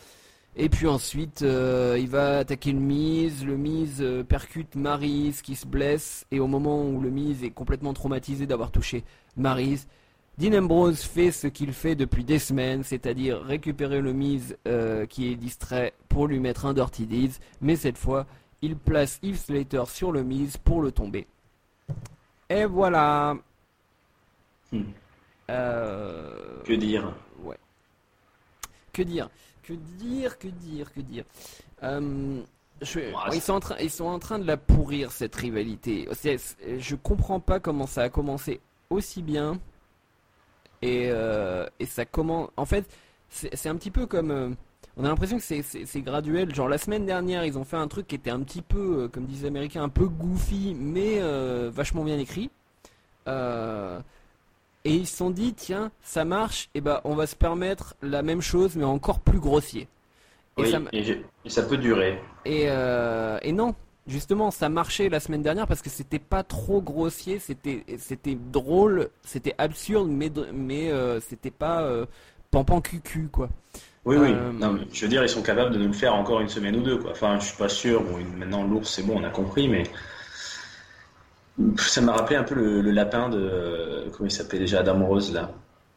[SPEAKER 1] Et puis ensuite, euh, il va attaquer le Miz. Le Miz euh, percute Maryse qui se blesse. Et au moment où le Miz est complètement traumatisé d'avoir touché Maryse, Dean Ambrose fait ce qu'il fait depuis des semaines, c'est-à-dire récupérer le Miz euh, qui est distrait pour lui mettre un Dirty Deeds, mais cette fois, il place Heath Slater sur le Miz pour le tomber. Et voilà.
[SPEAKER 2] Hmm.
[SPEAKER 1] Euh...
[SPEAKER 2] Que dire?
[SPEAKER 1] Ouais. Que dire? Que dire? Que dire? Que dire? Euh... Je...
[SPEAKER 2] Ouais,
[SPEAKER 1] ils, sont en train... ils sont en train de la pourrir, cette rivalité. C'est... Je comprends pas comment ça a commencé aussi bien. Et, euh... Et ça commence... En fait, c'est, c'est un petit peu comme... Euh... On a l'impression que c'est, c'est, c'est graduel. Genre la semaine dernière, ils ont fait un truc qui était un petit peu, euh, comme disent les Américains, un peu goofy, mais euh, vachement bien écrit. Euh... Et ils se sont dit, tiens, ça marche, et bah on va se permettre la même chose, mais encore plus grossier. Et,
[SPEAKER 2] oui,
[SPEAKER 1] ça,
[SPEAKER 2] et, je... et ça peut durer.
[SPEAKER 1] Et, euh... et non, justement, ça marchait la semaine dernière parce que c'était pas trop grossier, c'était, c'était drôle, c'était absurde, mais, mais euh, c'était pas euh, pampan cucu, quoi.
[SPEAKER 2] Oui, oui.
[SPEAKER 1] Euh,
[SPEAKER 2] Non, mais je veux dire, ils sont capables de nous le faire encore une semaine ou deux, quoi. Enfin, je suis pas sûr. Bon, maintenant, l'ours, c'est bon, on a compris, mais ça m'a rappelé un peu le, le lapin de... Comment il s'appelait déjà? Adam Rose, là.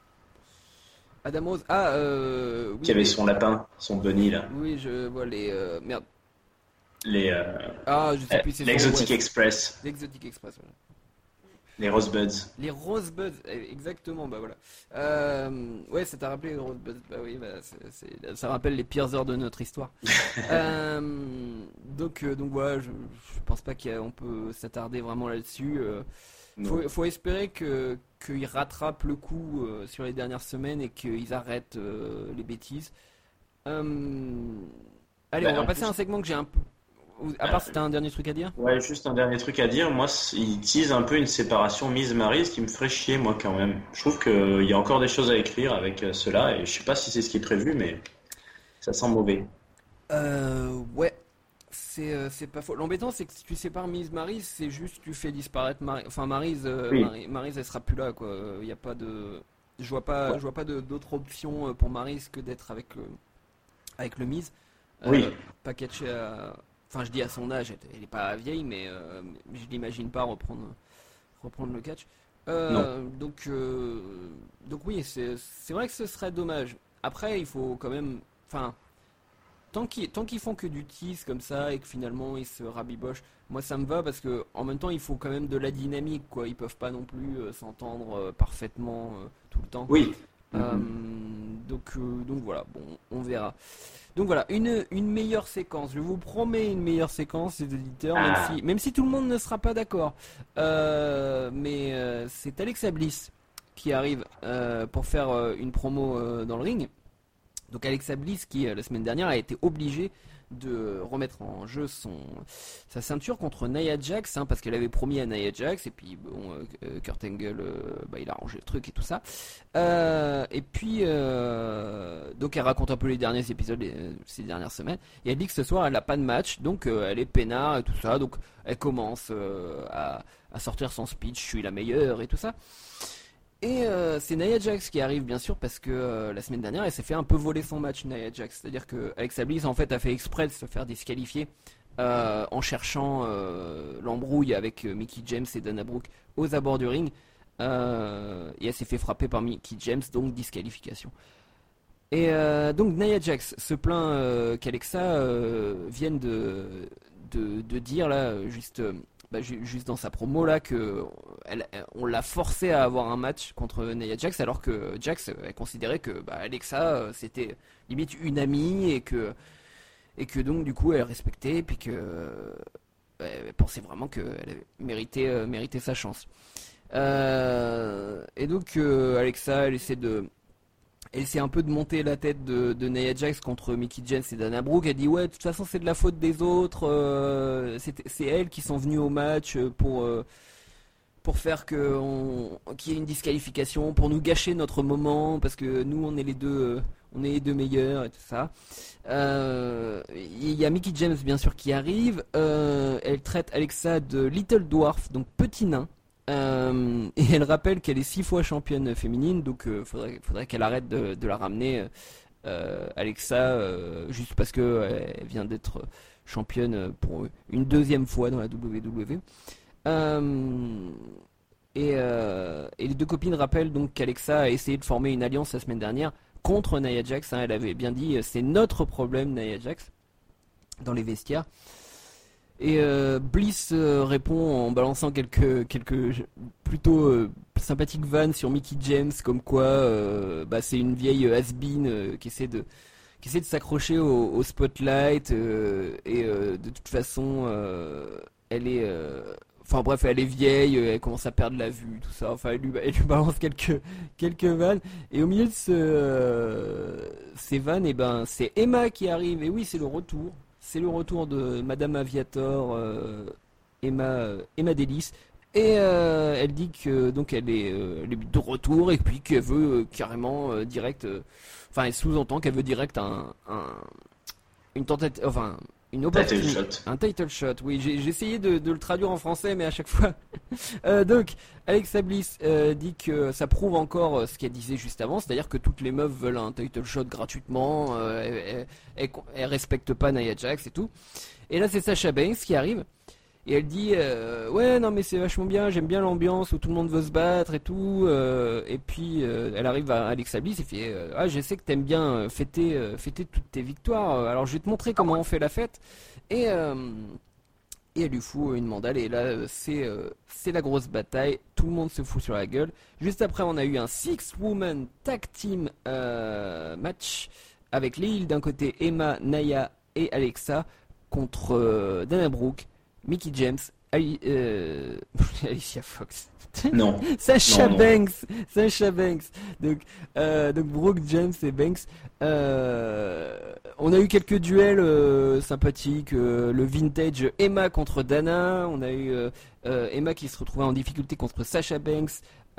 [SPEAKER 1] Adam Rose, ah, euh... oui,
[SPEAKER 2] Qui avait
[SPEAKER 1] mais-
[SPEAKER 2] son lapin, son bunny, là.
[SPEAKER 1] Oui, je vois les... euh, Merde.
[SPEAKER 2] Les, euh,
[SPEAKER 1] Ah, je sais plus, c'est sur
[SPEAKER 2] l'Exotic
[SPEAKER 1] West.
[SPEAKER 2] Express.
[SPEAKER 1] L'Exotic Express, voilà.
[SPEAKER 2] Les Rosebuds.
[SPEAKER 1] Les Rosebuds, eh, exactement, bah voilà. Euh, ouais, ça t'a rappelé les Rosebuds, bah oui, bah, c'est, c'est- ça rappelle les pires heures de notre histoire. Euh, donc, euh, donc voilà, je, je pense pas qu'on peut s'attarder vraiment là-dessus. Euh,
[SPEAKER 2] Non.
[SPEAKER 1] faut, faut espérer que qu'ils rattrapent le coup euh, sur les dernières semaines et qu'ils arrêtent euh, les bêtises. Euh, allez,
[SPEAKER 2] Bah,
[SPEAKER 1] on va
[SPEAKER 2] en
[SPEAKER 1] passer
[SPEAKER 2] plus-
[SPEAKER 1] à un segment que j'ai un peu. À part
[SPEAKER 2] Ah,
[SPEAKER 1] si t'as un dernier truc à dire.
[SPEAKER 2] Ouais, juste un dernier truc à dire. Moi, c- ils teasent un peu une séparation Miz-Maryse qui me ferait chier, moi, quand même. Je trouve qu'il y a encore des choses à écrire avec euh, cela, et je sais pas si c'est ce qui est prévu, mais ça sent mauvais.
[SPEAKER 1] Euh, ouais, c'est euh, c'est pas faux. L'embêtant, c'est que si tu sépares Miz Maryse, c'est juste tu fais disparaître Maryse. Enfin, Maryse, euh,
[SPEAKER 2] Oui.
[SPEAKER 1] Mary- Maryse, elle sera plus là, quoi. Il y a pas de, je vois pas,
[SPEAKER 2] Ouais.
[SPEAKER 1] je vois pas de- d'autre option euh, pour Maryse que d'être avec le, avec le Miz. Euh,
[SPEAKER 2] Oui.
[SPEAKER 1] Pas catché à, enfin, je dis à son âge, elle, elle est pas vieille, mais euh, je l'imagine pas reprendre, reprendre le catch. Euh, donc, euh, donc oui, c'est c'est vrai que ce serait dommage. Après, il faut quand même, enfin. Tant qu'ils tant qu'ils font que du tease comme ça et que finalement ils se rabibochent, moi ça me va parce que en même temps il faut quand même de la dynamique, quoi. Ils peuvent pas non plus euh, s'entendre euh, parfaitement euh, tout le temps.
[SPEAKER 2] Oui.
[SPEAKER 1] Euh, donc euh, donc voilà, bon, on verra. Donc voilà, une une meilleure séquence. Je vous promets une meilleure séquence, les auditeurs, même
[SPEAKER 2] Ah.
[SPEAKER 1] si même si tout le monde ne sera pas d'accord. Euh, mais euh, c'est Alexa Bliss qui arrive euh, pour faire euh, une promo euh, dans le ring. Donc Alexa Bliss qui euh, la semaine dernière a été obligée de remettre en jeu son sa ceinture contre Nia Jax, hein, parce qu'elle avait promis à Nia Jax, et puis bon, euh, Kurt Angle, euh, bah, il a arrangé le truc et tout ça. Euh, et puis euh, donc elle raconte un peu les derniers épisodes de ces dernières semaines, et elle dit que ce soir elle n'a pas de match, donc euh, elle est peinard et tout ça, donc elle commence euh, à, à sortir son speech, je suis la meilleure et tout ça. Et euh, c'est Nia Jax qui arrive bien sûr parce que euh, la semaine dernière elle s'est fait un peu voler son match, Nia Jax. C'est-à-dire que Alexa Bliss en fait a fait exprès de se faire disqualifier euh, en cherchant euh, l'embrouille avec euh, Mickie James et Dana Brooke aux abords du ring. Euh, et elle s'est fait frapper par Mickie James, donc disqualification. Et euh, donc Nia Jax se plaint euh, qu'Alexa euh, vienne de, de, de dire là juste... euh, Bah, ju- juste dans sa promo là que elle, elle- on l'a forcé à avoir un match contre Nia Jax alors que Jax euh, elle considérait que bah, Alexa euh, c'était limite une amie et que et que donc du coup elle respectait et puis que euh, elle pensait vraiment qu'elle avait mérité euh, mérité sa chance. Euh, et donc euh, Alexa elle essaie de elle essaie un peu de monter la tête de, de Nia Jax contre Mickie James et Dana Brooke. Elle dit ouais, de toute façon c'est de la faute des autres. Euh, c'est, c'est elles qui sont venues au match pour euh, pour faire que on, qu'il y ait une disqualification, pour nous gâcher notre moment parce que nous on est les deux, euh, on est les deux meilleurs et tout ça. Euh, Il y a Mickie James bien sûr qui arrive. Euh, elle traite Alexa de Little Dwarf, donc petit nain. Euh, et elle rappelle qu'elle est six fois championne féminine, donc il euh, faudrait, faudrait qu'elle arrête de, de la ramener, euh, Alexa, euh, juste parce que euh, elle vient d'être championne pour une deuxième fois dans la W W E. Euh, Et, euh, et les deux copines rappellent donc qu'Alexa a essayé de former une alliance la semaine dernière contre Nia Jax. Hein, elle avait bien dit c'est notre problème Nia Jax dans les vestiaires. Et euh, Bliss euh, répond en balançant quelques, quelques plutôt euh, sympathiques vannes sur Mickie James, comme quoi euh, bah, c'est une vieille has-been euh, qui essaie de qui essaie de s'accrocher au, au spotlight euh, et euh, de toute façon euh, elle est euh, enfin bref elle est vieille, elle commence à perdre la vue, tout ça. Enfin elle lui, elle lui balance quelques quelques vannes et au milieu de ce, euh, ces vannes et ben c'est Emma qui arrive et oui c'est le retour. C'est le retour de Madame Aviator, euh, Emma, euh, Emma Delis, et euh, elle dit que donc elle est, euh, elle est de retour et puis qu'elle veut euh, carrément euh, direct, euh, enfin elle sous-entend qu'elle veut direct un, un une tentative, enfin une opportunité,
[SPEAKER 2] Title shot.
[SPEAKER 1] un title shot. Oui, j'ai, j'ai essayé de, de le traduire en français, mais à chaque fois. euh, donc, Alexa Bliss euh, dit que ça prouve encore euh, ce qu'elle disait juste avant, c'est-à-dire que toutes les meufs veulent un title shot gratuitement, euh, elles, elles, elles, elles respectent pas Nia Jax et tout. Et là, c'est Sasha Banks qui arrive. Et elle dit euh, ouais non mais c'est vachement bien, j'aime bien l'ambiance où tout le monde veut se battre et tout euh, et puis euh, elle arrive à Alexa Bliss et fait euh, ah je sais que t'aimes bien euh, fêter euh, fêter toutes tes victoires, alors je vais te montrer comment on fait la fête et euh, et elle lui fout une mandale et là c'est euh, c'est la grosse bataille, tout le monde se fout sur la gueule. Juste après on a eu un six woman tag team euh, match avec les heels d'un côté Emma, Naya et Alexa contre euh, Dana Brooke, Mickie James, Ali, euh... Alicia Fox.
[SPEAKER 2] Non.
[SPEAKER 1] Sasha
[SPEAKER 2] non, non.
[SPEAKER 1] Banks. Sasha Banks. Donc, euh, donc Brooke, James et Banks. Euh, on a eu quelques duels euh, sympathiques. Euh, le vintage Emma contre Dana. On a eu euh, euh, Emma qui se retrouvait en difficulté contre Sasha Banks.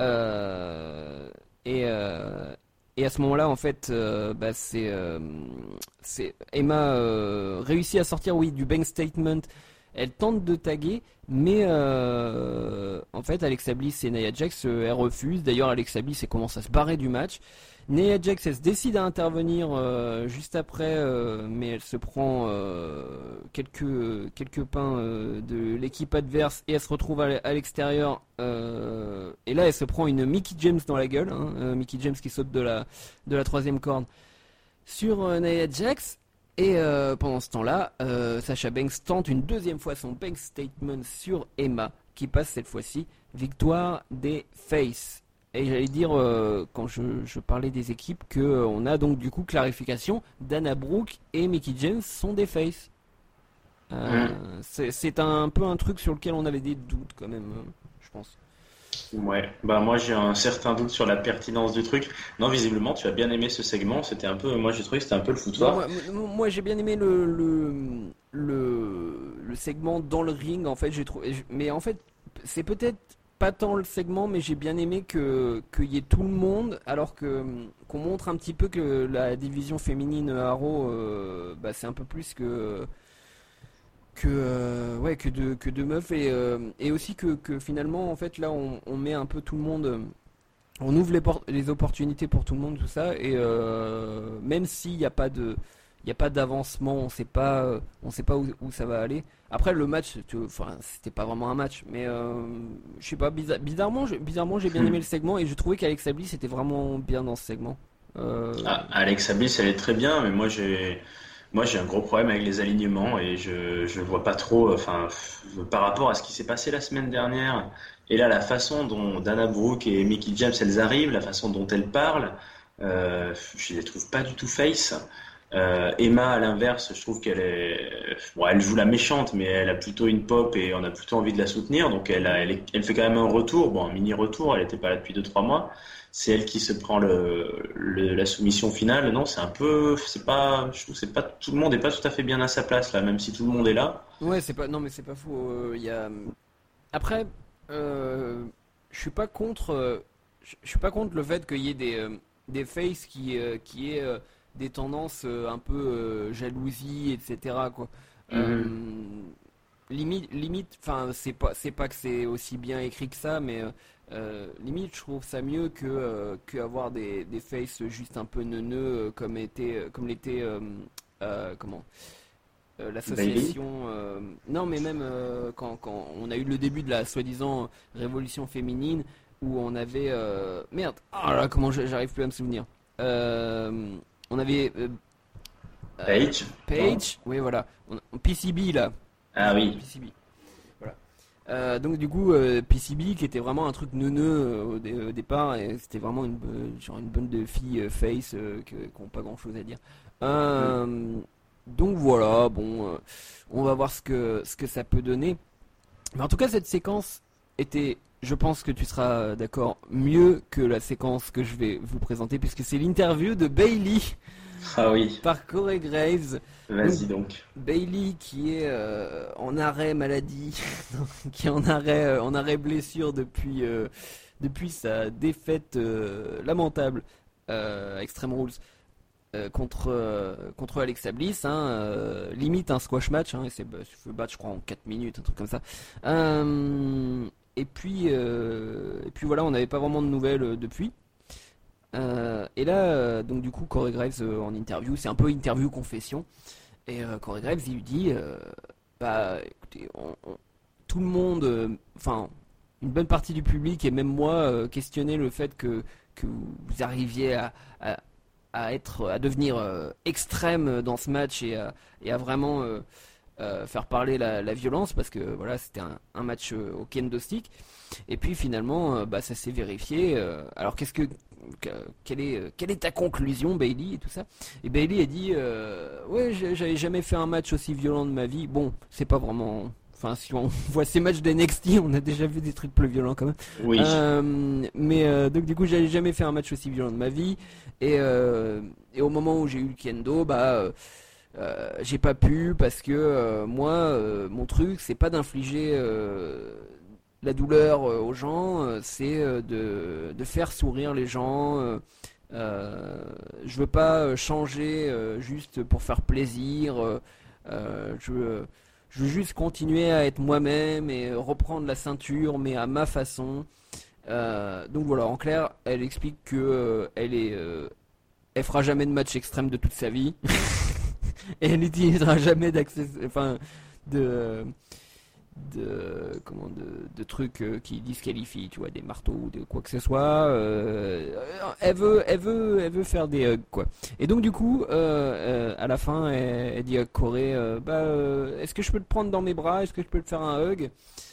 [SPEAKER 1] Euh, et, euh, et à ce moment-là, en fait, euh, bah, c'est, euh, c'est Emma euh, réussit à sortir, oui, du bank statement. Elle tente de taguer, mais euh, en fait Alexa Bliss et Nia Jax euh, elles refusent. D'ailleurs Alexa Bliss elle commence à se barrer du match. Nia Jax elle se décide à intervenir euh, juste après, euh, mais elle se prend euh, quelques quelques pains euh, de l'équipe adverse et elle se retrouve à, à l'extérieur. Euh, et là elle se prend une Mickie James dans la gueule, hein, euh, Mickie James qui saute de la de la troisième corde sur euh, Nia Jax. Et euh, pendant ce temps-là, euh, Sasha Banks tente une deuxième fois son bank statement sur Emma, qui passe cette fois-ci victoire des Face. Et j'allais dire, euh, quand je, je parlais des équipes, qu'on a donc du coup clarification, Dana Brooke et Mickie James sont des Face. Euh, mmh. c'est, c'est un peu un truc sur lequel on avait des doutes quand même, je pense.
[SPEAKER 2] Ouais, bah moi j'ai un certain doute sur la pertinence du truc. Non, visiblement tu as bien aimé ce segment, c'était un peu, moi j'ai trouvé que c'était un peu le foutoir.
[SPEAKER 1] Moi, moi, moi j'ai bien aimé le, le, le, le segment dans le ring en fait, j'ai trouvé, mais en fait c'est peut-être pas tant le segment, mais j'ai bien aimé que qu'il y ait tout le monde, alors que qu'on montre un petit peu que la division féminine Arrow, euh, bah, c'est un peu plus que que euh, ouais que de que de meufs et euh, et aussi que, que finalement en fait là on, on met un peu tout le monde, euh, on ouvre les por- les opportunités pour tout le monde, tout ça, et euh, même s'il n'y a pas de il y a pas d'avancement, on sait pas euh, on sait pas où, où ça va aller. Après le match, tu, enfin c'était pas vraiment un match, mais euh, je sais pas, bizarre, bizarrement je, bizarrement j'ai bien aimé le segment et je trouvais qu'Alexa Bliss était vraiment bien dans ce segment. Euh...
[SPEAKER 2] Ah, Alexa Bliss elle est très bien, mais moi j'ai Moi, j'ai un gros problème avec les alignements et je je vois pas trop. Enfin, par rapport à ce qui s'est passé la semaine dernière et là la façon dont Dana Brooke et Mickie James elles arrivent, la façon dont elles parlent, euh, je les trouve pas du tout face. Euh, Emma, à l'inverse, je trouve qu'elle est, bon, elle joue la méchante, mais elle a plutôt une pop et on a plutôt envie de la soutenir. Donc elle a, elle, est- elle fait quand même un retour, bon, un mini retour. Elle était pas là depuis deux trois mois. C'est elle qui se prend le, le- la soumission finale. Non, c'est un peu, c'est pas, je trouve, que c'est pas tout le monde est pas tout à fait bien à sa place là, même si tout le monde est là.
[SPEAKER 1] Ouais, c'est pas, non mais c'est pas faux. euh, Il y a après, euh, je suis pas contre, euh, je je suis pas contre le fait qu'il y ait des euh, des faces qui euh, qui aient euh, des tendances euh, un peu euh, jalousie, et cetera quoi. Euh,
[SPEAKER 2] Mhm.
[SPEAKER 1] limite, limite, enfin c'est pas c'est pas que c'est aussi bien écrit que ça, mais euh, euh, limite je trouve ça mieux que euh, que avoir des des faces juste un peu neuneux euh, comme était comme l'était euh, euh, comment euh, l'association. Euh, non, mais même euh, quand, quand on a eu le début de la soi-disant révolution féminine, où on avait. Euh, merde, oh là, comment je- j'arrive plus à me souvenir. Euh, on avait. Euh, euh,
[SPEAKER 2] Page? Non.
[SPEAKER 1] Page, oui, voilà. On- P C B là.
[SPEAKER 2] Ah oui.
[SPEAKER 1] P C B. Voilà. Euh, donc du coup, euh, P C B qui était vraiment un truc neuneux euh, au, dé- au départ, et c'était vraiment une, euh, genre une bonne de filles euh, face euh, que- qui n'ont pas grand chose à dire.
[SPEAKER 2] Mm.
[SPEAKER 1] Euh, donc voilà, bon, euh, on va voir ce que, ce que ça peut donner. Mais en tout cas, cette séquence était, je pense que tu seras euh, d'accord, mieux que la séquence que je vais vous présenter, puisque c'est l'interview de Bailey
[SPEAKER 2] Ah oui.
[SPEAKER 1] par Corey Graves.
[SPEAKER 2] Vas-y donc.
[SPEAKER 1] Bailey qui est euh, en arrêt maladie, qui est en arrêt, euh, en arrêt blessure depuis, euh, depuis sa défaite euh, lamentable euh, à Extreme Rules euh, contre, euh, contre Alexa Bliss, hein, euh, limite un squash match, hein, il s'est ba- fait battre je crois en quatre minutes, un truc comme ça. Euh, et, puis, euh, et puis voilà, on n'avait pas vraiment de nouvelles euh, depuis. Euh, et là, euh, donc du coup, Corey Graves euh, en interview, c'est un peu interview confession. Et euh, Corey Graves, il lui dit, euh, bah, écoutez, on- on- tout le monde, euh, enfin, une bonne partie du public et même moi euh, questionnait le fait que, que vous arriviez à, à, à être, à devenir euh, extrême dans ce match et à, et à vraiment euh, euh, faire parler la, la violence parce que voilà, c'était un, un match euh, au kendo stick. Et puis finalement, euh, bah, ça s'est vérifié. euh, alors qu'est-ce que, que- quelle est, euh, quelle est ta conclusion, Bailey et tout ça? Et Bailey a dit, euh, ouais, j'ai- j'avais jamais fait un match aussi violent de ma vie. Bon, c'est pas vraiment. Enfin, si on voit ces matchs d'N X T, on a déjà vu des trucs plus violents quand même.
[SPEAKER 2] Oui.
[SPEAKER 1] Euh, mais euh, donc du coup, j'avais jamais fait un match aussi violent de ma vie. Et, euh, et au moment où j'ai eu le kendo, bah, euh, euh, j'ai pas pu parce que euh, moi, euh, mon truc, c'est pas d'infliger euh, la douleur euh, aux gens, euh, c'est euh, de, de faire sourire les gens. euh, euh, je veux pas euh, changer euh, juste pour faire plaisir. euh, euh, je, veux- je veux juste continuer à être moi-même et euh, reprendre la ceinture, mais à ma façon. Euh, donc voilà, en clair, elle explique que euh, elle est, euh, elle fera jamais de match extrême de toute sa vie et elle n'utilisera jamais d'accès, enfin, de, de, comment, de, de trucs euh, qui disqualifient, tu vois, des marteaux ou de quoi que ce soit. euh, elle veut, elle veut, elle veut faire des hugs, quoi. Et donc du coup, euh, euh, à la fin, elle, elle dit à Corey, euh, bah, euh, est-ce que je peux te prendre dans mes bras? Est-ce que je peux te faire un hug?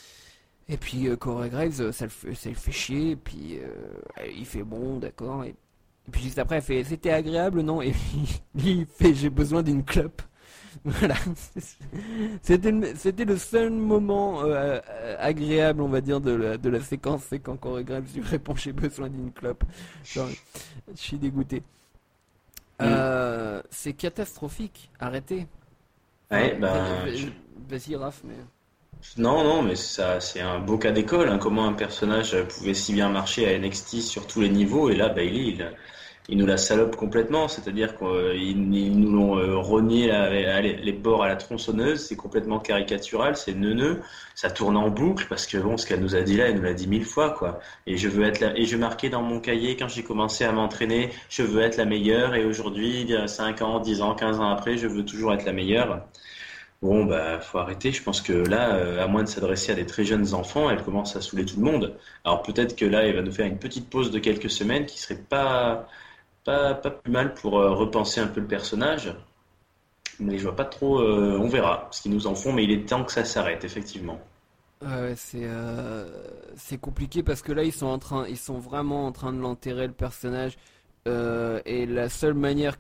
[SPEAKER 1] Et puis euh, Corey Graves, euh, ça le fait, ça le fait chier. Et puis euh, il fait bon, d'accord. Et, et puis juste après, elle fait, c'était agréable, non? Et puis lui, il fait, j'ai besoin d'une clope. Voilà. C'était, le- c'était le seul moment euh, euh, agréable, on va dire, de la, de la séquence, c'est quand Corey Graves lui répond, j'ai besoin d'une clope. Genre, je suis dégoûté.
[SPEAKER 2] Mm.
[SPEAKER 1] Euh, c'est catastrophique. Arrêtez. Enfin,
[SPEAKER 2] Ouais, ben,
[SPEAKER 1] vas-
[SPEAKER 2] je-
[SPEAKER 1] vas-y, Raph, mais.
[SPEAKER 2] non, non, mais ça, c'est un beau cas d'école, hein, comment un personnage pouvait si bien marcher à N X T sur tous les niveaux, et là, Bailey, il, il nous la salope complètement, c'est-à-dire qu'ils ils nous l'ont euh, rogné là, les, les bords à la tronçonneuse, c'est complètement caricatural, c'est neuneux, ça tourne en boucle, parce que bon, ce qu'elle nous a dit là, elle nous l'a dit mille fois, quoi. Et je veux être là, et je marquais dans mon cahier, quand j'ai commencé à m'entraîner, je veux être la meilleure, et aujourd'hui, cinq ans, dix ans, quinze ans après, je veux toujours être la meilleure. Bon, bah, faut arrêter. Je pense que là, euh, à moins de s'adresser à des très jeunes enfants, elle commence à saouler tout le monde. Alors peut-être que là, elle va nous faire une petite pause de quelques semaines qui serait pas, pas, pas plus mal pour euh, repenser un peu le personnage. Mais je vois pas trop, euh, on verra ce qu'ils nous en font, mais il est temps que ça s'arrête, effectivement.
[SPEAKER 1] Ouais, ouais, c'est euh, c'est compliqué parce que là ils sont en train, ils sont vraiment en train de l'enterrer le personnage euh, et la seule manière,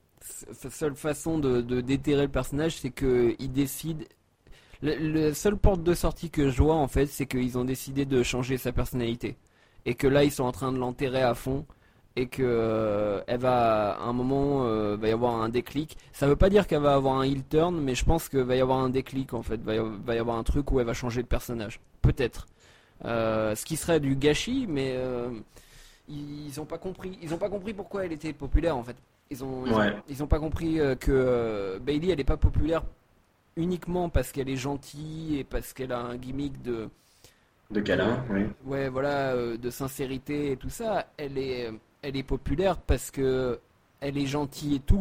[SPEAKER 1] la seule façon de, de déterrer le personnage, c'est que ils décident. La, la seule porte de sortie que je vois en fait, c'est qu'ils ont décidé de changer sa personnalité et que là ils sont en train de l'enterrer à fond et que euh, elle va à un moment euh, va y avoir un déclic. Ça veut pas dire qu'elle va avoir un heel turn, mais je pense qu'il va y avoir un déclic en fait. Va y, va y avoir un truc où elle va changer de personnage, peut-être. Euh, ce qui serait du gâchis, mais euh, ils ont pas compris. Ils ont pas compris pourquoi elle était populaire en fait. Ils ont ils ont,
[SPEAKER 2] Ouais,
[SPEAKER 1] ils ont pas compris euh, que euh, Bailey elle est pas populaire uniquement parce qu'elle est gentille et parce qu'elle a un gimmick de
[SPEAKER 2] de
[SPEAKER 1] de
[SPEAKER 2] câlin, oui.
[SPEAKER 1] ouais voilà euh, de sincérité et tout ça. Elle est elle est populaire parce que elle est gentille et tout,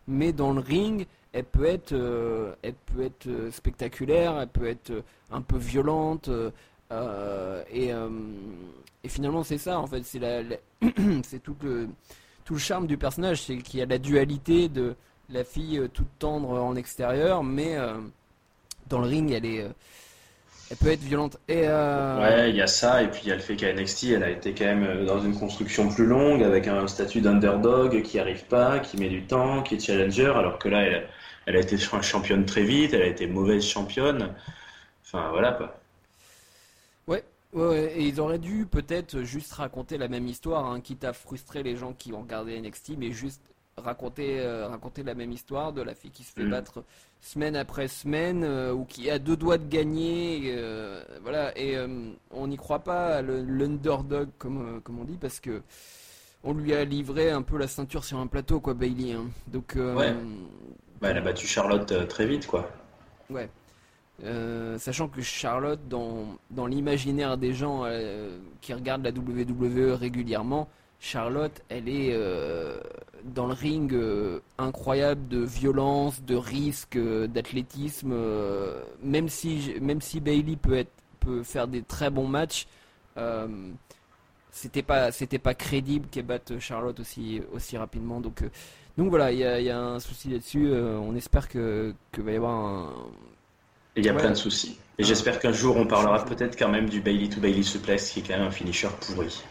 [SPEAKER 1] mais dans le ring, elle peut être, euh, elle peut être euh, spectaculaire, elle peut être euh, un peu violente, euh, et, euh, et finalement c'est ça en fait, c'est la, la c'est tout le tout le charme du personnage, c'est qu'il y a la dualité de la fille euh, toute tendre en extérieur, mais euh, dans le ring elle est, euh, elle peut être violente. Et euh...
[SPEAKER 2] Ouais, il y a ça, et puis il y a le fait qu'à N X T, elle a été quand même dans une construction plus longue, avec un statut d'underdog qui arrive pas, qui met du temps, qui est challenger, alors que là, elle, elle a été championne très vite, elle a été mauvaise championne. Enfin, voilà quoi.
[SPEAKER 1] Ouais, ouais, ouais, et ils auraient dû peut-être juste raconter la même histoire, hein, quitte à frustrer les gens qui ont regardé N X T, mais juste raconter, euh, raconter la même histoire de la fille qui se fait
[SPEAKER 2] Mm.
[SPEAKER 1] battre semaine après semaine, euh, ou qui a deux doigts de gagner, euh, voilà, et euh, on n'y croit pas, le- l'underdog, comme, euh, comme on dit, parce que on lui a livré un peu la ceinture sur un plateau, quoi, Bailey, hein. Donc, euh,
[SPEAKER 2] Ouais, bah, elle a battu Charlotte euh, très vite, quoi.
[SPEAKER 1] ouais. Euh, sachant que Charlotte, dans, dans l'imaginaire des gens euh, qui regardent la W W E régulièrement, Charlotte, elle est euh, dans le ring euh, incroyable de violence, de risque, euh, d'athlétisme. euh, même si, même si Bailey peut être, peut faire des très bons matchs, euh, c'était pas, c'était pas crédible qu'elle batte Charlotte aussi, aussi rapidement. Donc, euh, donc voilà, il y a, il y a un souci là-dessus. euh, on espère que, que va y avoir un,
[SPEAKER 2] Et il y a
[SPEAKER 1] ouais,
[SPEAKER 2] plein de soucis. Et
[SPEAKER 1] un
[SPEAKER 2] j'espère qu'un jour, on parlera
[SPEAKER 1] changement.
[SPEAKER 2] peut-être quand même du Bailey to Bailey suplex, qui est quand même un finisher pourri.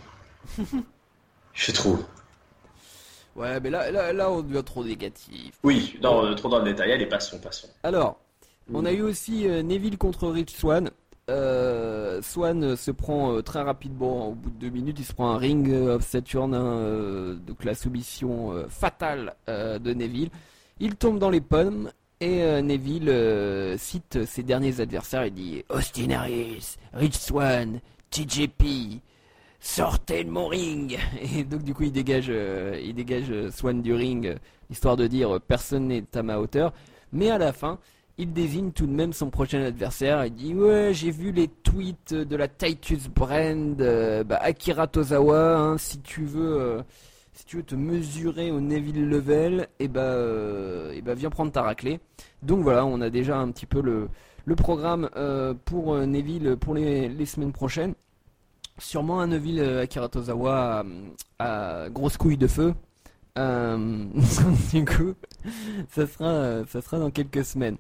[SPEAKER 2] Je trouve.
[SPEAKER 1] Ouais, mais là, là, là, on devient trop négatif.
[SPEAKER 2] Oui,
[SPEAKER 1] Euh,
[SPEAKER 2] non, euh, trop dans le détail, allez, passons, passons.
[SPEAKER 1] alors, on a
[SPEAKER 2] Mm.
[SPEAKER 1] eu aussi euh, Neville contre Rich Swann. Euh, Swann euh, se prend euh, très rapidement, au bout de deux minutes, il se prend un ring euh, of Saturn, hein, euh, donc la soumission euh, fatale euh, de Neville. Il tombe dans les pommes et euh, Neville euh, cite ses derniers adversaires. Il dit Austin Harris, Rich Swann, T J P, sortez de mon ring. Et donc du coup il dégage, euh, il dégage euh, Swann du ring, euh, histoire de dire euh, personne n'est à ma hauteur. Mais à la fin, il désigne tout de même son prochain adversaire. Il dit ouais, j'ai vu les tweets de la Titus Brand, euh, bah, Akira Tozawa, hein, si tu veux, euh, si tu veux te mesurer au Neville level, et bah, euh, et bah viens prendre ta raclée. Donc voilà, on a déjà un petit peu le le programme euh, pour euh, Neville pour les, les semaines prochaines. Sûrement un Neville euh, Akira Tozawa à, à grosse couille de feu. Euh, du coup, ça sera, euh, ça sera dans quelques semaines.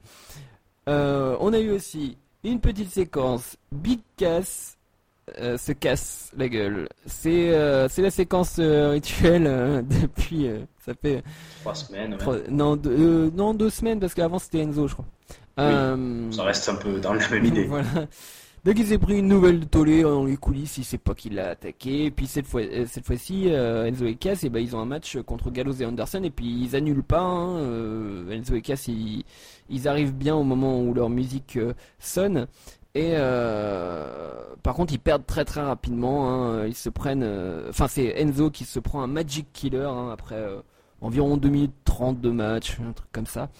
[SPEAKER 1] Euh, on a eu aussi une petite séquence. Big Cass euh, se casse la gueule. C'est euh, c'est la séquence euh, rituelle euh, depuis. euh, ça fait
[SPEAKER 2] Trois semaines, ouais.
[SPEAKER 1] trois- non, deux, euh, non, deux semaines parce qu'avant c'était Enzo, je crois.
[SPEAKER 2] Oui,
[SPEAKER 1] Euh,
[SPEAKER 2] ça reste un peu dans la même idée.
[SPEAKER 1] voilà. Donc il s'est pris une nouvelle tollée dans les coulisses, il sait pas qui l'a attaqué. Et puis cette fois, euh, cette fois-ci, euh, Enzo et Cass, et ben, ils ont un match contre Gallows et Anderson et puis ils annulent pas. Hein, euh, Enzo et Cass, ils, ils arrivent bien au moment où leur musique euh, sonne. Et euh, par contre, ils perdent très très rapidement. Hein, ils se prennent. euh, Enfin, c'est Enzo qui se prend un Magic Killer hein, après euh, environ deux minutes trente de match, un truc comme ça.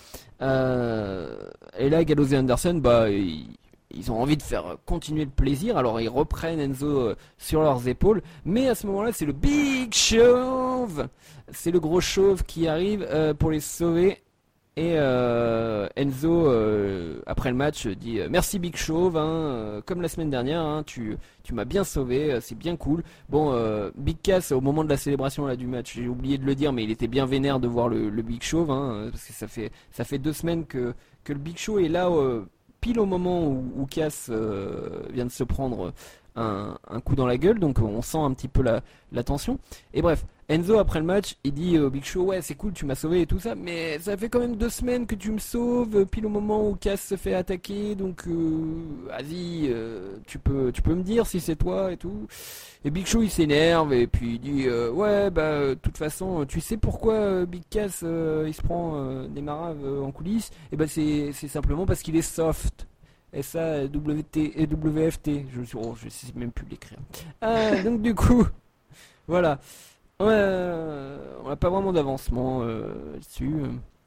[SPEAKER 1] Euh, et là, Gallows et Anderson, bah, ils, ils ont envie de faire continuer le plaisir, alors ils reprennent Enzo euh, sur leurs épaules. Mais à ce moment-là, c'est le Big Chauve, c'est le gros chauve qui arrive euh, pour les sauver. Et euh, Enzo, euh, après le match, dit euh, merci Big Chauve, hein, euh, comme la semaine dernière, hein, tu, tu m'as bien sauvé, euh, c'est bien cool. Bon, euh, Big Cass, au moment de la célébration là, du match, j'ai oublié de le dire, mais il était bien vénère de voir le, le Big Chauve, hein, parce que ça fait, ça fait deux semaines que, que le Big Show est là, euh, pile au moment où, où Cass euh, vient de se prendre un, un coup dans la gueule, donc on sent un petit peu la, la tension. Et bref, Enzo après le match, il dit au Big Show ouais c'est cool tu m'as sauvé et tout ça, mais ça fait quand même deux semaines que tu me sauves, pile au moment où Cass se fait attaquer, donc euh, vas-y euh, tu peux tu peux me dire si c'est toi et tout. Et Big Show il s'énerve et puis il dit euh, ouais bah de toute façon tu sais pourquoi euh, Big Cass euh, il se prend euh, des maraves euh, en coulisses, et ben c'est c'est simplement parce qu'il est soft. S A W T et W F T, je oh, je sais même plus l'écrire. Ah, donc du coup voilà. Ouais, on n'a pas vraiment d'avancement euh, là-dessus.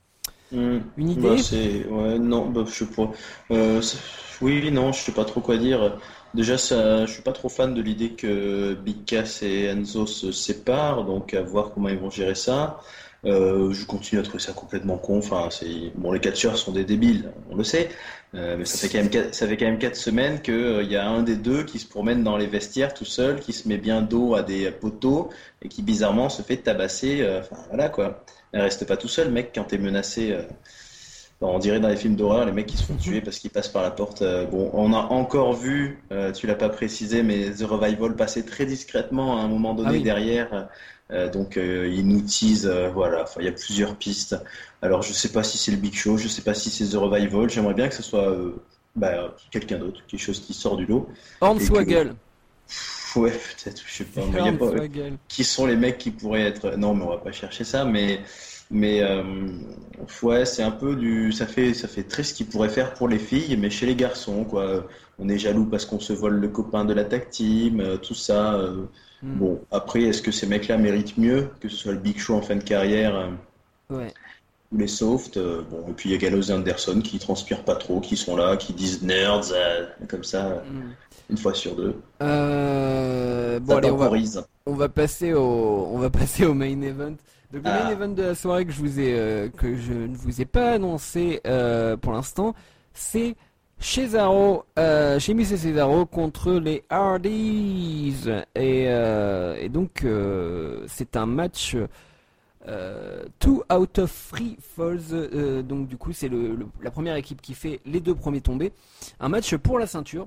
[SPEAKER 2] Hmm.
[SPEAKER 1] Une idée?
[SPEAKER 2] Bah, c'est... Ouais, non, bah, je sais pas. Euh, c'est- oui, non, je sais pas trop quoi dire. Déjà, ça, je suis pas trop fan de l'idée que Big Cass et Enzo se séparent, donc à voir comment ils vont gérer ça. Euh, je continue à trouver ça complètement con. Enfin, c'est bon, les catcheurs sont des débiles, on le sait. Euh, mais ça fait quand même quatre, ça fait quand même quatre semaines que euh, il y a un des deux qui se promène dans les vestiaires tout seul, qui se met bien dos à des poteaux et qui bizarrement se fait tabasser. euh, Enfin, voilà quoi. Ne reste pas tout seul, mec, quand t'es menacé. euh, on dirait dans les films d'horreur, les mecs qui se font tuer parce qu'ils passent par la porte. Euh, bon, on a encore vu, euh, tu l'as pas précisé, mais The Revival passer très discrètement à un moment
[SPEAKER 1] Ah
[SPEAKER 2] donné
[SPEAKER 1] oui.
[SPEAKER 2] derrière. Euh, donc euh, ils nous teasent, euh, voilà. Enfin, il y a plusieurs pistes. Alors je sais pas si c'est le Big Show, je sais pas si c'est The Revival. J'aimerais bien que ce soit euh, bah, quelqu'un d'autre, quelque chose qui sort du lot et que
[SPEAKER 1] Hornswoggle.
[SPEAKER 2] pff, ouais, peut-être, je sais pas.
[SPEAKER 1] C'est
[SPEAKER 2] Mais il y a pas.
[SPEAKER 1] Hornswoggle.
[SPEAKER 2] Qui sont les mecs qui pourraient être. Non, mais on va pas chercher ça, mais. Mais euh, ouais, c'est un peu du, ça fait, ça fait très ce qu'il pourrait faire pour les filles, mais chez les garçons, quoi. On est jaloux parce qu'on se vole le copain de la tag team, euh, tout ça. euh.
[SPEAKER 1] Hmm.
[SPEAKER 2] Bon, après, est-ce que ces mecs-là méritent mieux que ce soit le Big Show en fin de carrière euh,
[SPEAKER 1] Ouais.
[SPEAKER 2] ou les Soft? euh, Bon, et puis il y a Gallows et Anderson qui transpirent pas trop, qui sont là, qui disent nerds euh, comme ça, euh,
[SPEAKER 1] Hmm.
[SPEAKER 2] une fois sur deux.
[SPEAKER 1] Euh, Bon
[SPEAKER 2] Ça
[SPEAKER 1] allez, on va
[SPEAKER 2] temporise.
[SPEAKER 1] on va passer au on va passer au main event. Donc le main
[SPEAKER 2] Ah,
[SPEAKER 1] event de la soirée que je vous ai euh, que je ne vous ai pas annoncé euh, pour l'instant, c'est Cesaro, euh, Sheamus et Cesaro contre les Hardys et, euh, et donc euh, c'est un match euh, two out of three falls. Euh, donc du coup c'est le, le- la première équipe qui fait les deux premiers tombés. Un match pour la ceinture.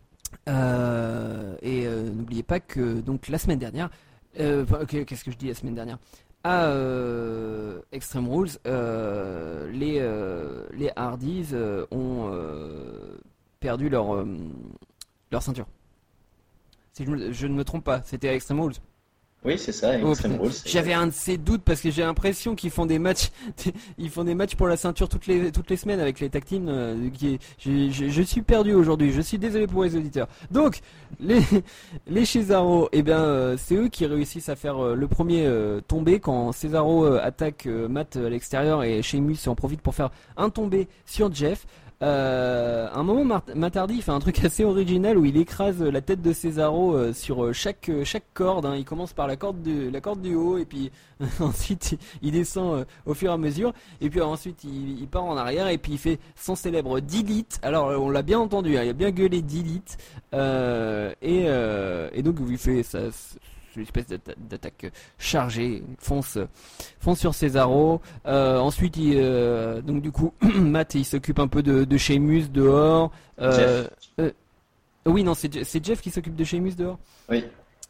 [SPEAKER 1] Euh, et euh, n'oubliez pas que donc la semaine dernière, euh, enfin, ok, qu'est-ce que je dis la semaine dernière? À euh, Extreme Rules, euh, les, euh, les Hardys euh, ont euh, perdu leur, euh, leur ceinture. Si je, me- je ne me trompe pas, c'était à Extreme Rules.
[SPEAKER 2] oui, c'est ça,
[SPEAKER 1] Oh
[SPEAKER 2] Extreme
[SPEAKER 1] putain,
[SPEAKER 2] Rules. c'est
[SPEAKER 1] j'avais
[SPEAKER 2] exact.
[SPEAKER 1] un de ces doutes parce que j'ai l'impression qu'ils font des matchs, ils font des matchs pour la ceinture toutes les toutes les semaines avec les tag teams. euh, qui est- j'ai- j'ai- je suis perdu aujourd'hui. Je suis désolé pour les auditeurs. Donc les les Cesaro, eh bien euh, c'est eux qui réussissent à faire euh, le premier euh, tombé quand Cesaro euh, attaque euh, Matt à l'extérieur et Sheamus en profite pour faire un tombé sur Jeff. Euh, à un moment, Mar- Matt Hardy fait un truc assez original où il écrase la tête de Cesaro euh, sur euh, chaque, euh, chaque corde. Hein. Il commence par la corde, de, la corde du haut et puis ensuite il, il descend euh, au fur et à mesure. Et puis ensuite il, il part en arrière et puis il fait son célèbre delete. Alors euh, on l'a bien entendu, hein, il a bien gueulé delete. Euh, et, euh, et donc il fait ça. Une espèce d'atta- d'attaque chargée, il fonce, fonce sur Cesaro. Euh, ensuite, il, euh, donc du coup, Matt il s'occupe un peu de, de Sheamus dehors. Euh,
[SPEAKER 2] Jeff.
[SPEAKER 1] euh, oui, non, c'est Je- c'est Jeff qui s'occupe de Sheamus dehors.
[SPEAKER 2] Oui.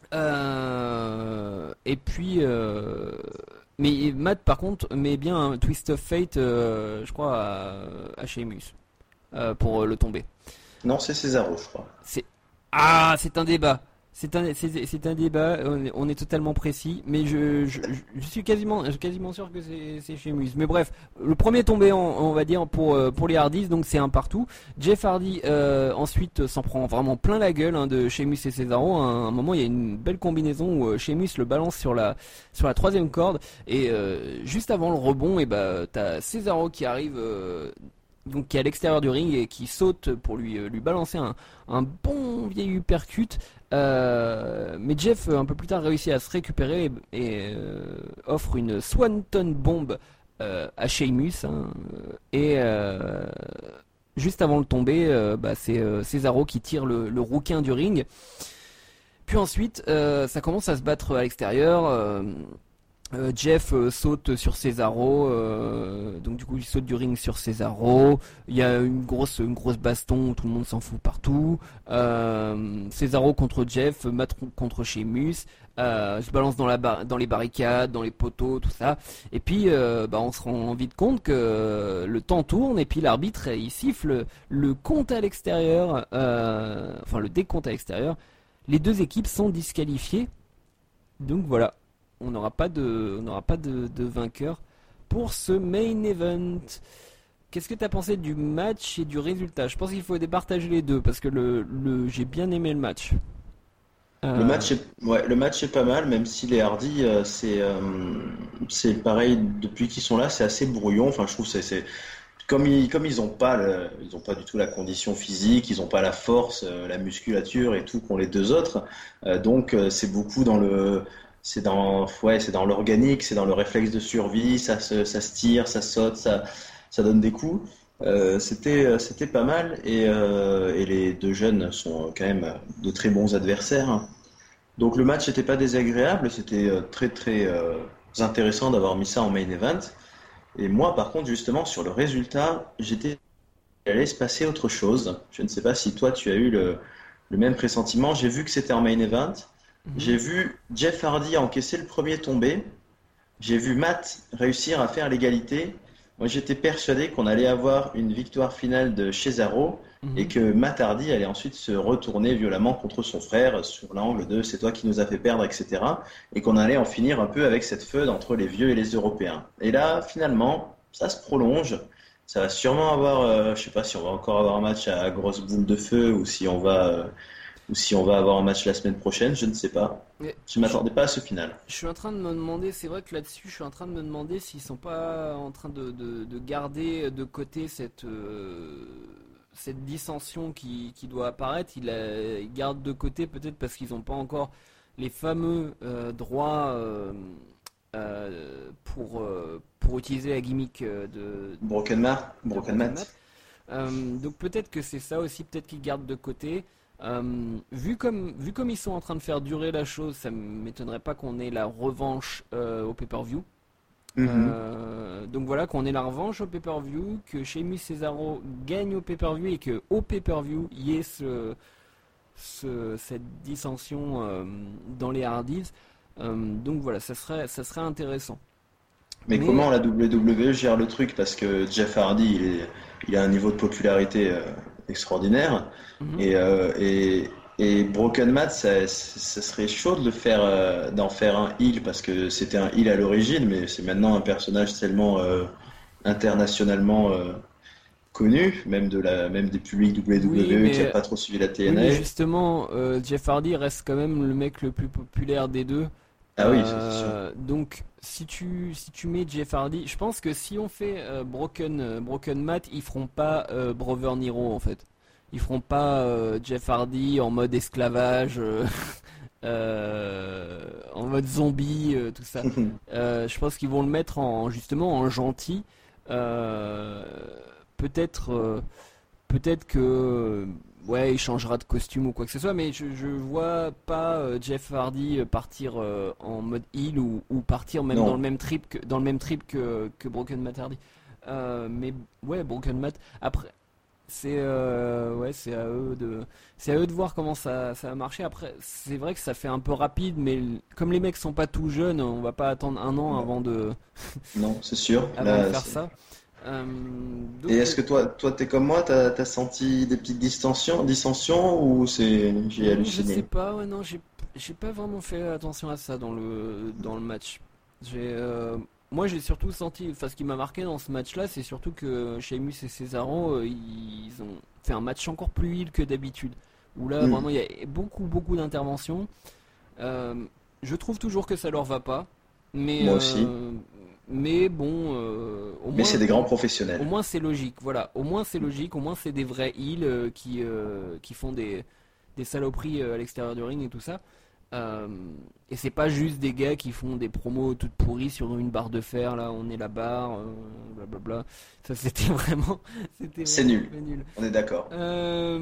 [SPEAKER 1] Euh, et puis, euh, mais Matt par contre met bien un twist of fate, euh, je crois, à, à Sheamus euh, pour le tomber.
[SPEAKER 2] Non, c'est Cesaro, je crois.
[SPEAKER 1] C'est ah, c'est un débat. C'est un, c'est, c'est un débat. On est, on est totalement précis, mais je, je, je suis quasiment, quasiment sûr que c'est, c'est chez Muse. Mais bref, le premier tombé, on, on va dire pour euh, pour les Hardys, donc c'est un partout. Jeff Hardy euh, ensuite s'en prend vraiment plein la gueule hein, de Sheamus et Cesaro. À un moment, il y a une belle combinaison où euh, Sheamus le balance sur la sur la troisième corde et euh, juste avant le rebond, et bah t'as Cesaro qui arrive. Euh, donc qui est à l'extérieur du ring et qui saute pour lui, euh, lui balancer un, un bon vieil uppercut. Euh, mais Jeff, un peu plus tard, réussit à se récupérer et, et, euh, offre une Swanton Bomb euh, à Sheamus. Hein, et euh, juste avant le tomber, euh, bah, c'est euh, Cesaro qui tire le, le rouquin du ring. Puis ensuite, euh, ça commence à se battre à l'extérieur. Euh, euh, Jeff euh, saute sur Cesaro, euh, donc du coup il saute du ring sur Cesaro. Il y a une grosse, une grosse baston où tout le monde s'en fout partout. Euh, Cesaro contre Jeff, Matt contre Sheamus, euh, se balance dans, la bar- dans les barricades, dans les poteaux, tout ça. Et puis euh, bah, on se rend vite compte que le temps tourne et puis l'arbitre il siffle le compte à l'extérieur, euh, enfin le décompte à l'extérieur. Les deux équipes sont disqualifiées. Donc voilà. On n'aura pas de, on n'aura pas de, de vainqueur pour ce main event. Qu'est-ce que tu as pensé du match et du résultat? Je pense qu'il faut départager les deux parce que le, le, j'ai bien aimé le match. Euh,
[SPEAKER 2] Le match est, ouais, le match est pas mal, même si les Hardy, euh, c'est, euh, c'est pareil depuis qu'ils sont là, c'est assez brouillon. Enfin, je trouve que c'est, c'est comme ils, comme ils ont pas le, ils ont pas du tout la condition physique, ils ont pas la force, euh, la musculature et tout qu'ont les deux autres. Euh, donc, euh, c'est beaucoup dans le, c'est dans, ouais, c'est dans l'organique, c'est dans le réflexe de survie. Ça se, ça se tire, ça saute, ça, ça donne des coups. Euh, c'était, euh, c'était pas mal et, euh, et les deux jeunes sont quand même de très bons adversaires. Donc le match n'était pas désagréable, c'était euh, très très euh, intéressant d'avoir mis ça en main event. Et moi, par contre, justement, sur le résultat, j'étais il allait se passer autre chose. Je ne sais pas si toi, tu as eu le, le même pressentiment. J'ai vu que c'était en main event.
[SPEAKER 1] mhm.
[SPEAKER 2] J'ai vu Jeff Hardy encaisser le premier tombé. J'ai vu Matt réussir à faire l'égalité. Moi, j'étais persuadé qu'on allait avoir une victoire finale de Cesaro et
[SPEAKER 1] Mhm.
[SPEAKER 2] que Matt Hardy allait ensuite se retourner violemment contre son frère sur l'angle de c'est toi qui nous as fait perdre, et cetera. Et qu'on allait en finir un peu avec cette feud entre les vieux et les Européens. Et là, finalement, ça se prolonge. Ça va sûrement avoir, euh, je sais pas si on va encore avoir un match à grosse boule de feu ou si on va, euh, ou si on va avoir un match la semaine prochaine, je ne sais pas.
[SPEAKER 1] Mais
[SPEAKER 2] Je
[SPEAKER 1] je,
[SPEAKER 2] m'attendais pas à ce final.
[SPEAKER 1] je suis en train de me demander, c'est vrai que là-dessus, je suis en train de me demander s'ils sont pas en train de, de- de garder de côté cette, euh, cette dissension qui, qui doit apparaître. Ils la ils gardent de côté peut-être parce qu'ils n'ont pas encore les fameux euh, droits euh, euh, pour, euh, pour utiliser la gimmick euh, de,
[SPEAKER 2] Broken Matt,
[SPEAKER 1] de
[SPEAKER 2] Broken
[SPEAKER 1] Broken Matt.
[SPEAKER 2] Matt.
[SPEAKER 1] Euh, donc peut-être que c'est ça aussi, peut-être qu'ils gardent de côté. Euh, vu comme, vu comme ils sont en train de faire durer la chose, ça m'étonnerait pas qu'on ait la revanche euh, au pay-per-view.
[SPEAKER 2] Mhm.
[SPEAKER 1] Euh, donc voilà, qu'on ait la revanche au pay-per-view, que Sheamus Cesaro gagne au pay-per-view et que au pay-per-view il y ait ce, ce- cette dissension euh, dans les Hardys. Euh, donc voilà, ça serait, ça serait intéressant.
[SPEAKER 2] Mais
[SPEAKER 1] Mais
[SPEAKER 2] comment la W W E gère le truc? Parce que Jeff Hardy, il est, il a un niveau de popularité euh, extraordinaire.
[SPEAKER 1] mhm.
[SPEAKER 2] Et, euh, et, et Broken Matt, ça, ça serait chaud de le faire, euh, d'en faire un heel parce que c'était un heel à l'origine, mais c'est maintenant un personnage tellement euh, internationalement euh, connu, même de la, même des publics
[SPEAKER 1] Oui,
[SPEAKER 2] W W E qui a
[SPEAKER 1] mais
[SPEAKER 2] pas trop suivi la
[SPEAKER 1] oui, mais
[SPEAKER 2] T N A.
[SPEAKER 1] justement, euh, Jeff Hardy reste quand même le mec le plus populaire des deux.
[SPEAKER 2] Ah oui, ça, c'est sûr.
[SPEAKER 1] Euh, donc, si tu, si tu mets Jeff Hardy, je pense que si on fait euh, Broken, euh, Broken Matt, ils feront pas euh, Brother Nero en fait. Ils feront pas euh, Jeff Hardy en mode esclavage, euh, euh, en mode zombie, euh, tout ça. Euh, je pense qu'ils vont le mettre en justement en gentil. Euh, peut-être. euh, Peut-être que ouais, il changera de costume ou quoi que ce soit, mais je, je vois pas euh, Jeff Hardy euh, partir euh, en mode heel ou, ou partir même dans le
[SPEAKER 2] Non.
[SPEAKER 1] même trip que dans le même trip que, que Broken Matt Hardy. Euh, mais ouais, Broken Matt. Après, c'est euh, ouais, c'est à eux de c'est à eux de voir comment ça ça va marcher. Après, c'est vrai que ça fait un peu rapide, mais l- comme les mecs sont pas tout jeunes, on va pas attendre un an
[SPEAKER 2] Non,
[SPEAKER 1] avant de
[SPEAKER 2] non, c'est sûr.
[SPEAKER 1] avant de
[SPEAKER 2] Là,
[SPEAKER 1] faire
[SPEAKER 2] c'est-
[SPEAKER 1] ça. Euh,
[SPEAKER 2] Et
[SPEAKER 1] donc
[SPEAKER 2] est-ce que toi, toi, t'es comme moi, t'as, t'as senti des petites dissensions, dissensions ou c'est, j'ai
[SPEAKER 1] Hmm, je sais
[SPEAKER 2] halluciné?
[SPEAKER 1] pas, ouais, non, j'ai j'ai pas vraiment fait attention à ça dans le dans le match. J'ai euh, moi j'ai surtout senti, enfin ce qui m'a marqué dans ce match-là, c'est surtout que Sheamus et Cesaro, euh, ils ont fait un match encore plus heel que d'habitude. Où là
[SPEAKER 2] Hmm.
[SPEAKER 1] vraiment il y a beaucoup beaucoup d'interventions. Euh, je trouve toujours que ça leur va pas, mais
[SPEAKER 2] Moi aussi.
[SPEAKER 1] euh, mais bon, euh, au
[SPEAKER 2] Mais
[SPEAKER 1] moins
[SPEAKER 2] c'est des grands
[SPEAKER 1] au
[SPEAKER 2] professionnels.
[SPEAKER 1] moins c'est logique, voilà. Au moins c'est logique, au moins c'est des vrais heels euh, qui, euh, qui font des, des saloperies euh, à l'extérieur du ring et tout ça. Euh, et c'est pas juste des gars qui font des promos toutes pourries sur une barre de fer, là on est la barre, euh, blablabla. Ça c'était vraiment, c'était
[SPEAKER 2] C'est
[SPEAKER 1] vraiment
[SPEAKER 2] nul.
[SPEAKER 1] très nul.
[SPEAKER 2] On est d'accord.
[SPEAKER 1] Euh,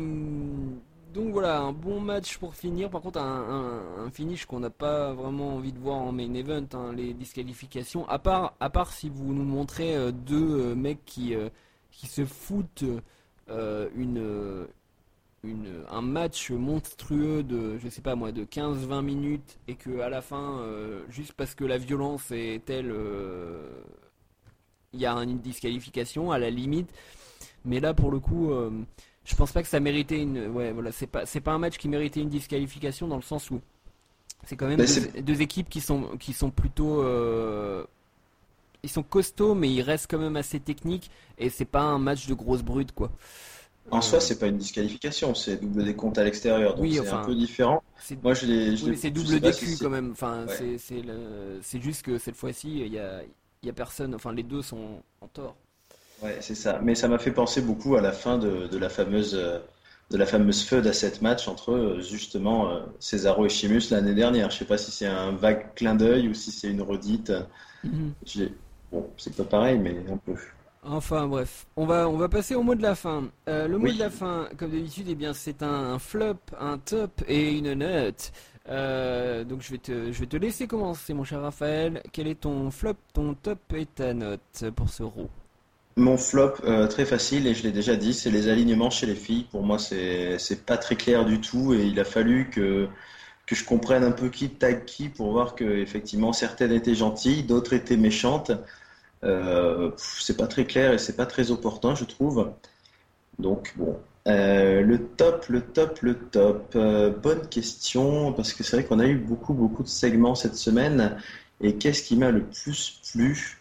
[SPEAKER 1] donc voilà, un bon match pour finir. Par contre, un, un- un finish qu'on n'a pas vraiment envie de voir en main event, hein, les disqualifications. À part, à part si vous nous montrez euh, deux euh, mecs qui, euh, qui se foutent euh, une, euh, une, un match monstrueux de, je sais pas moi, de quinze vingt minutes et que à la fin, euh, juste parce que la violence est telle, euh, il y a une disqualification à la limite. Mais là, pour le coup, euh, je pense pas que ça méritait une. Ouais, voilà, c'est pas, c'est pas un match qui méritait une disqualification dans le sens où c'est quand même
[SPEAKER 2] Mais c'est,
[SPEAKER 1] deux, deux équipes qui sont, qui sont plutôt. Euh, ils sont costauds, mais ils restent quand même assez techniques et c'est pas un match de grosse brute, quoi.
[SPEAKER 2] En
[SPEAKER 1] Euh,
[SPEAKER 2] soi, c'est pas une disqualification, c'est double décompte à l'extérieur, donc
[SPEAKER 1] oui,
[SPEAKER 2] c'est un
[SPEAKER 1] enfin,
[SPEAKER 2] peu différent.
[SPEAKER 1] c'est
[SPEAKER 2] Moi, je l'ai, je
[SPEAKER 1] oui, mais
[SPEAKER 2] l'ai-
[SPEAKER 1] c'est
[SPEAKER 2] je
[SPEAKER 1] double
[SPEAKER 2] sais pas
[SPEAKER 1] D
[SPEAKER 2] si
[SPEAKER 1] Q
[SPEAKER 2] c'est.
[SPEAKER 1] quand même. Enfin,
[SPEAKER 2] Ouais.
[SPEAKER 1] c'est c'est le, c'est juste que cette fois-ci, il y a, il y a personne. Enfin, les deux sont en tort.
[SPEAKER 2] Ouais, c'est ça. Mais ça m'a fait penser beaucoup à la fin de, de la fameuse, euh, de la fameuse feud à sept matchs entre euh, justement euh, Cesaro et Sheamus l'année dernière. Je sais pas si c'est un vague clin d'œil ou si c'est une redite.
[SPEAKER 1] Mhm.
[SPEAKER 2] J'ai- Bon, c'est pas pareil, mais un peu.
[SPEAKER 1] Enfin bref, on va, on va passer au mot de la fin. Euh, le mot de
[SPEAKER 2] Oui,
[SPEAKER 1] la fin, comme d'habitude, eh bien c'est un, un flop, un top et une note. Euh, donc je vais te, je vais te laisser commencer, mon cher Raphaël. Quel est ton flop, ton top et ta note pour ce Raw?
[SPEAKER 2] mon flop euh, très facile et je l'ai déjà dit, c'est les alignements chez les filles. Pour moi, c'est c'est pas très clair du tout et il a fallu que que je comprenne un peu qui tag qui pour voir que effectivement certaines étaient gentilles, d'autres étaient méchantes. Euh, pff, c'est pas très clair et c'est pas très opportun, je trouve. Donc bon. Euh, le top, le top, le top. Euh, bonne question, parce que c'est vrai qu'on a eu beaucoup, beaucoup de segments cette semaine. Et qu'est-ce qui m'a le plus plu?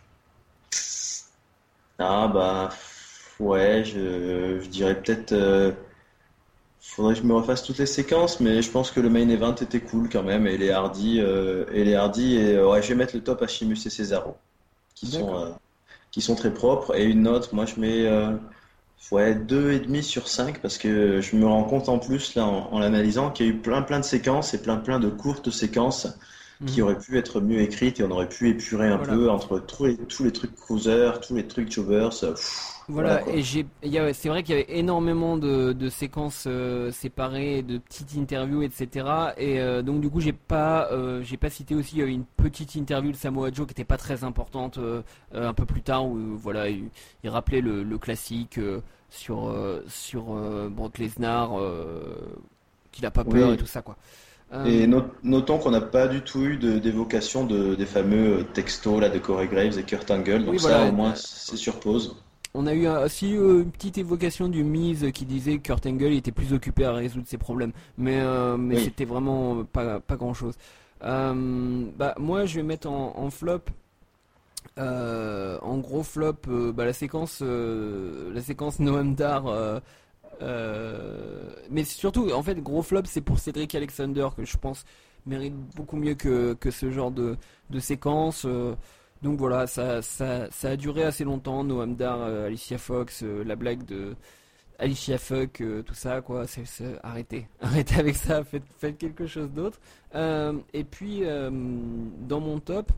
[SPEAKER 2] Ah bah pff, ouais, je, je dirais peut-être. Euh, faudrait que je me refasse toutes les séquences, mais je pense que le main event était cool quand même. Et les Hardy, euh, et les Hardy, et euh, ouais, je vais mettre le top à Sheamus et Cesaro, qui sont,
[SPEAKER 1] D'accord.
[SPEAKER 2] euh, qui sont très propres. Et une note, moi je mets euh, ouais, deux et demi sur cinq parce que je me rends compte en plus là en, en l'analysant qu'il y a eu plein plein de séquences et plein plein de courtes séquences qui
[SPEAKER 1] Mhm.
[SPEAKER 2] auraient pu être mieux écrites et on aurait pu épurer un
[SPEAKER 1] Voilà.
[SPEAKER 2] peu entre tous les, tous les trucs cruisers, tous les trucs jobbers, euh, pff, voilà
[SPEAKER 1] Voilà,
[SPEAKER 2] quoi.
[SPEAKER 1] et j'ai, il y a- c'est vrai qu'il y avait énormément de, de séquences euh, séparées, de petites interviews, et cetera. Et euh, donc du coup, j'ai pas, euh, j'ai pas cité aussi, il y avait une petite interview de Samoa Joe qui était pas très importante euh, euh, un peu plus tard où euh, voilà, il, il rappelait le, le classique euh, sur euh, sur euh, Brock Lesnar, euh, qu'il a pas peur et tout
[SPEAKER 2] Oui,
[SPEAKER 1] ça quoi.
[SPEAKER 2] et
[SPEAKER 1] Euh,
[SPEAKER 2] not- notons qu'on n'a pas du tout eu de- d'évocation de, des fameux euh, textos là de Corey Graves et Kurt Angle,
[SPEAKER 1] oui
[SPEAKER 2] donc ça
[SPEAKER 1] voilà,
[SPEAKER 2] au moins c'est sur pause.
[SPEAKER 1] on a eu un- aussi euh, une petite évocation du Miz qui disait que Kurt Angle était plus occupé à résoudre ses problèmes, mais, euh, mais
[SPEAKER 2] Oui,
[SPEAKER 1] c'était vraiment pas, pas grand chose. Bah, moi je vais mettre en, en flop, euh, en gros flop, euh, bah, la séquence, euh, la séquence Noam Dar. Euh, euh, mais surtout, en fait, gros flop, c'est pour Cédric Alexander que je pense mérite beaucoup mieux que, que ce genre de, de séquence. euh, donc voilà, ça, ça, ça a duré assez longtemps. Noam Dar, euh, Alicia Fox, euh, la blague de Alicia Fuck, euh, tout ça, quoi. C'est, c'est- arrêtez, arrêtez avec ça. Faites, faites quelque chose d'autre. Euh, et puis, euh, dans mon top,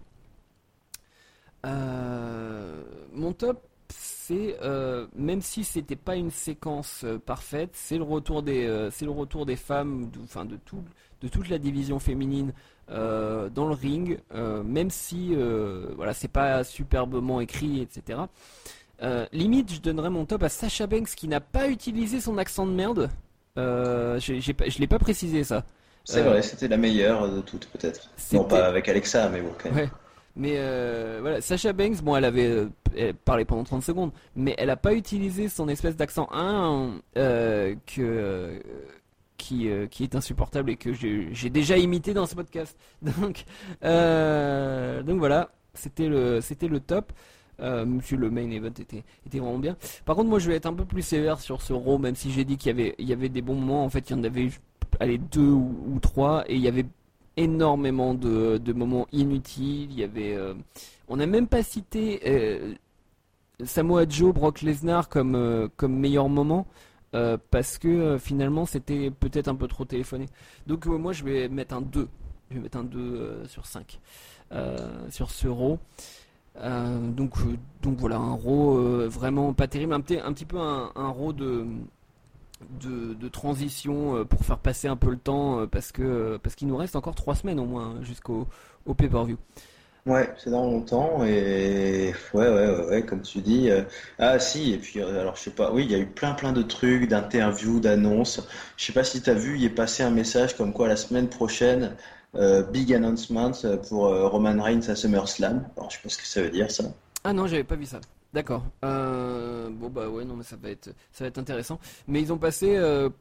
[SPEAKER 1] euh, mon top, c'est euh, même si c'était pas une séquence euh, parfaite, c'est le retour des, euh, c'est le retour des femmes, de, enfin de tout, de toute la division féminine euh, dans le ring, euh, même si euh, voilà, c'est pas superbement écrit, et cetera. Euh, limite, je donnerais mon top à Sasha Banks qui n'a pas utilisé son accent de merde. Euh, j'ai, j'ai pas- je l'ai pas précisé ça.
[SPEAKER 2] c'est
[SPEAKER 1] Euh,
[SPEAKER 2] vrai, c'était la meilleure de toutes peut-être. Non pas
[SPEAKER 1] c'était
[SPEAKER 2] avec Alexa, mais bon quand même.
[SPEAKER 1] Ouais. Mais euh, voilà, Sasha Banks, bon, elle avait euh, elle parlait pendant trente secondes, mais elle a pas utilisé son espèce d'accent un euh, que euh, qui euh, qui est insupportable et que j'ai j'ai déjà imité dans ce podcast. Donc euh, donc voilà, c'était le c'était le top. Euh, monsieur le main event était était vraiment bien. Par contre, moi, je vais être un peu plus sévère sur ce Raw, même si j'ai dit qu'il y avait il y avait des bons moments. En fait, il y en avait allez deux ou, ou trois, et il y avait énormément de, de moments inutiles. Il y avait, euh, on n'a même pas cité euh, Samoa Joe, Brock Lesnar comme, euh, comme meilleur moment. Euh, parce que euh, finalement c'était peut-être un peu trop téléphoné. Donc euh, moi je vais mettre un deux. Je vais mettre un deux euh, sur cinq euh, sur ce Raw. Euh, donc, euh, donc voilà, un Raw euh, vraiment pas terrible. Un petit, un petit peu un, un Raw de, de, de transition euh, pour faire passer un peu le temps euh, parce que euh, parce qu'il nous reste encore trois semaines au moins hein, jusqu'au au pay-per-view.
[SPEAKER 2] Ouais, c'est dans longtemps et ouais, ouais, ouais, ouais, comme tu dis. euh, Ah si, et puis euh, alors je sais pas, oui, il y a eu plein plein de trucs, d'interviews, d'annonces. Je sais pas si tu as vu, il est passé un message comme quoi la semaine prochaine, euh, big announcement euh, pour euh, Roman Reigns à SummerSlam. Alors je sais pas ce que ça veut dire ça.
[SPEAKER 1] Ah non, j'avais pas vu ça. D'accord. Euh, bon bah ouais non mais ça va être ça va être intéressant. Mais ils ont passé euh,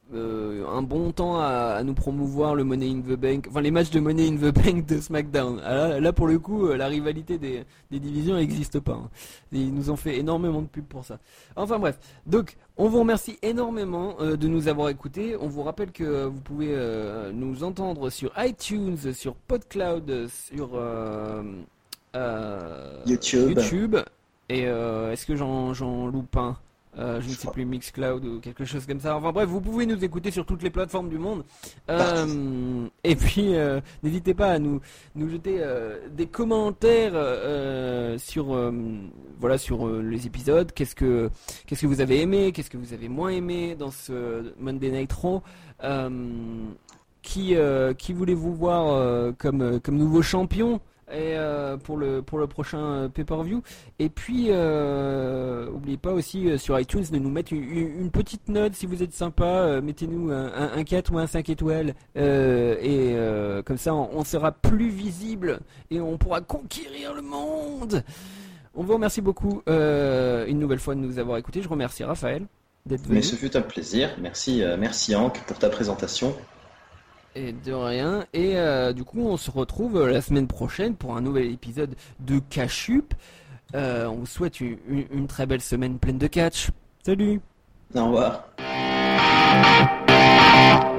[SPEAKER 1] euh, un bon temps à, à nous promouvoir le Money in the Bank, enfin les matchs de Money in the Bank de SmackDown. Ah, là, là pour le coup, euh, la rivalité des, des divisions n'existe pas. Hein. Ils nous ont fait énormément de pubs pour ça. Enfin bref, donc on vous remercie énormément euh, de nous avoir écoutés. On vous rappelle que vous pouvez euh, nous entendre sur iTunes, sur PodCloud, sur euh, euh,
[SPEAKER 3] YouTube.
[SPEAKER 1] YouTube. Et euh, est-ce que j'en, j'en loupe un euh, Je ne sais plus, Mixcloud ou quelque chose comme ça. Enfin bref, vous pouvez nous écouter sur toutes les plateformes du monde. Euh, et puis, euh, n'hésitez pas à nous, nous jeter euh, des commentaires euh, sur, euh, voilà, sur euh, les épisodes. Qu'est-ce que, qu'est-ce que vous avez aimé, qu'est-ce que vous avez moins aimé dans ce Monday Night Raw. euh, Qui, euh, qui voulez-vous voir euh, comme, comme nouveau champion et euh, pour le pour le prochain euh, pay-per-view. Et puis euh, n'oubliez pas aussi euh, sur iTunes de nous mettre une, une petite note si vous êtes sympa. Euh, mettez-nous un, un, un quatre ou un cinq étoiles euh, et euh, comme ça on, on sera plus visible et on pourra conquérir le monde. On vous remercie beaucoup euh, une nouvelle fois de nous avoir écoutés. Je remercie Raphaël d'être venu.
[SPEAKER 3] Mais ce fut un plaisir. Merci, euh, merci Hank pour ta présentation.
[SPEAKER 1] Et de rien. Et euh, du coup, on se retrouve la semaine prochaine pour un nouvel épisode de Cachup. Euh, on vous souhaite une, une, une très belle semaine pleine de catch. Salut.
[SPEAKER 3] Au revoir.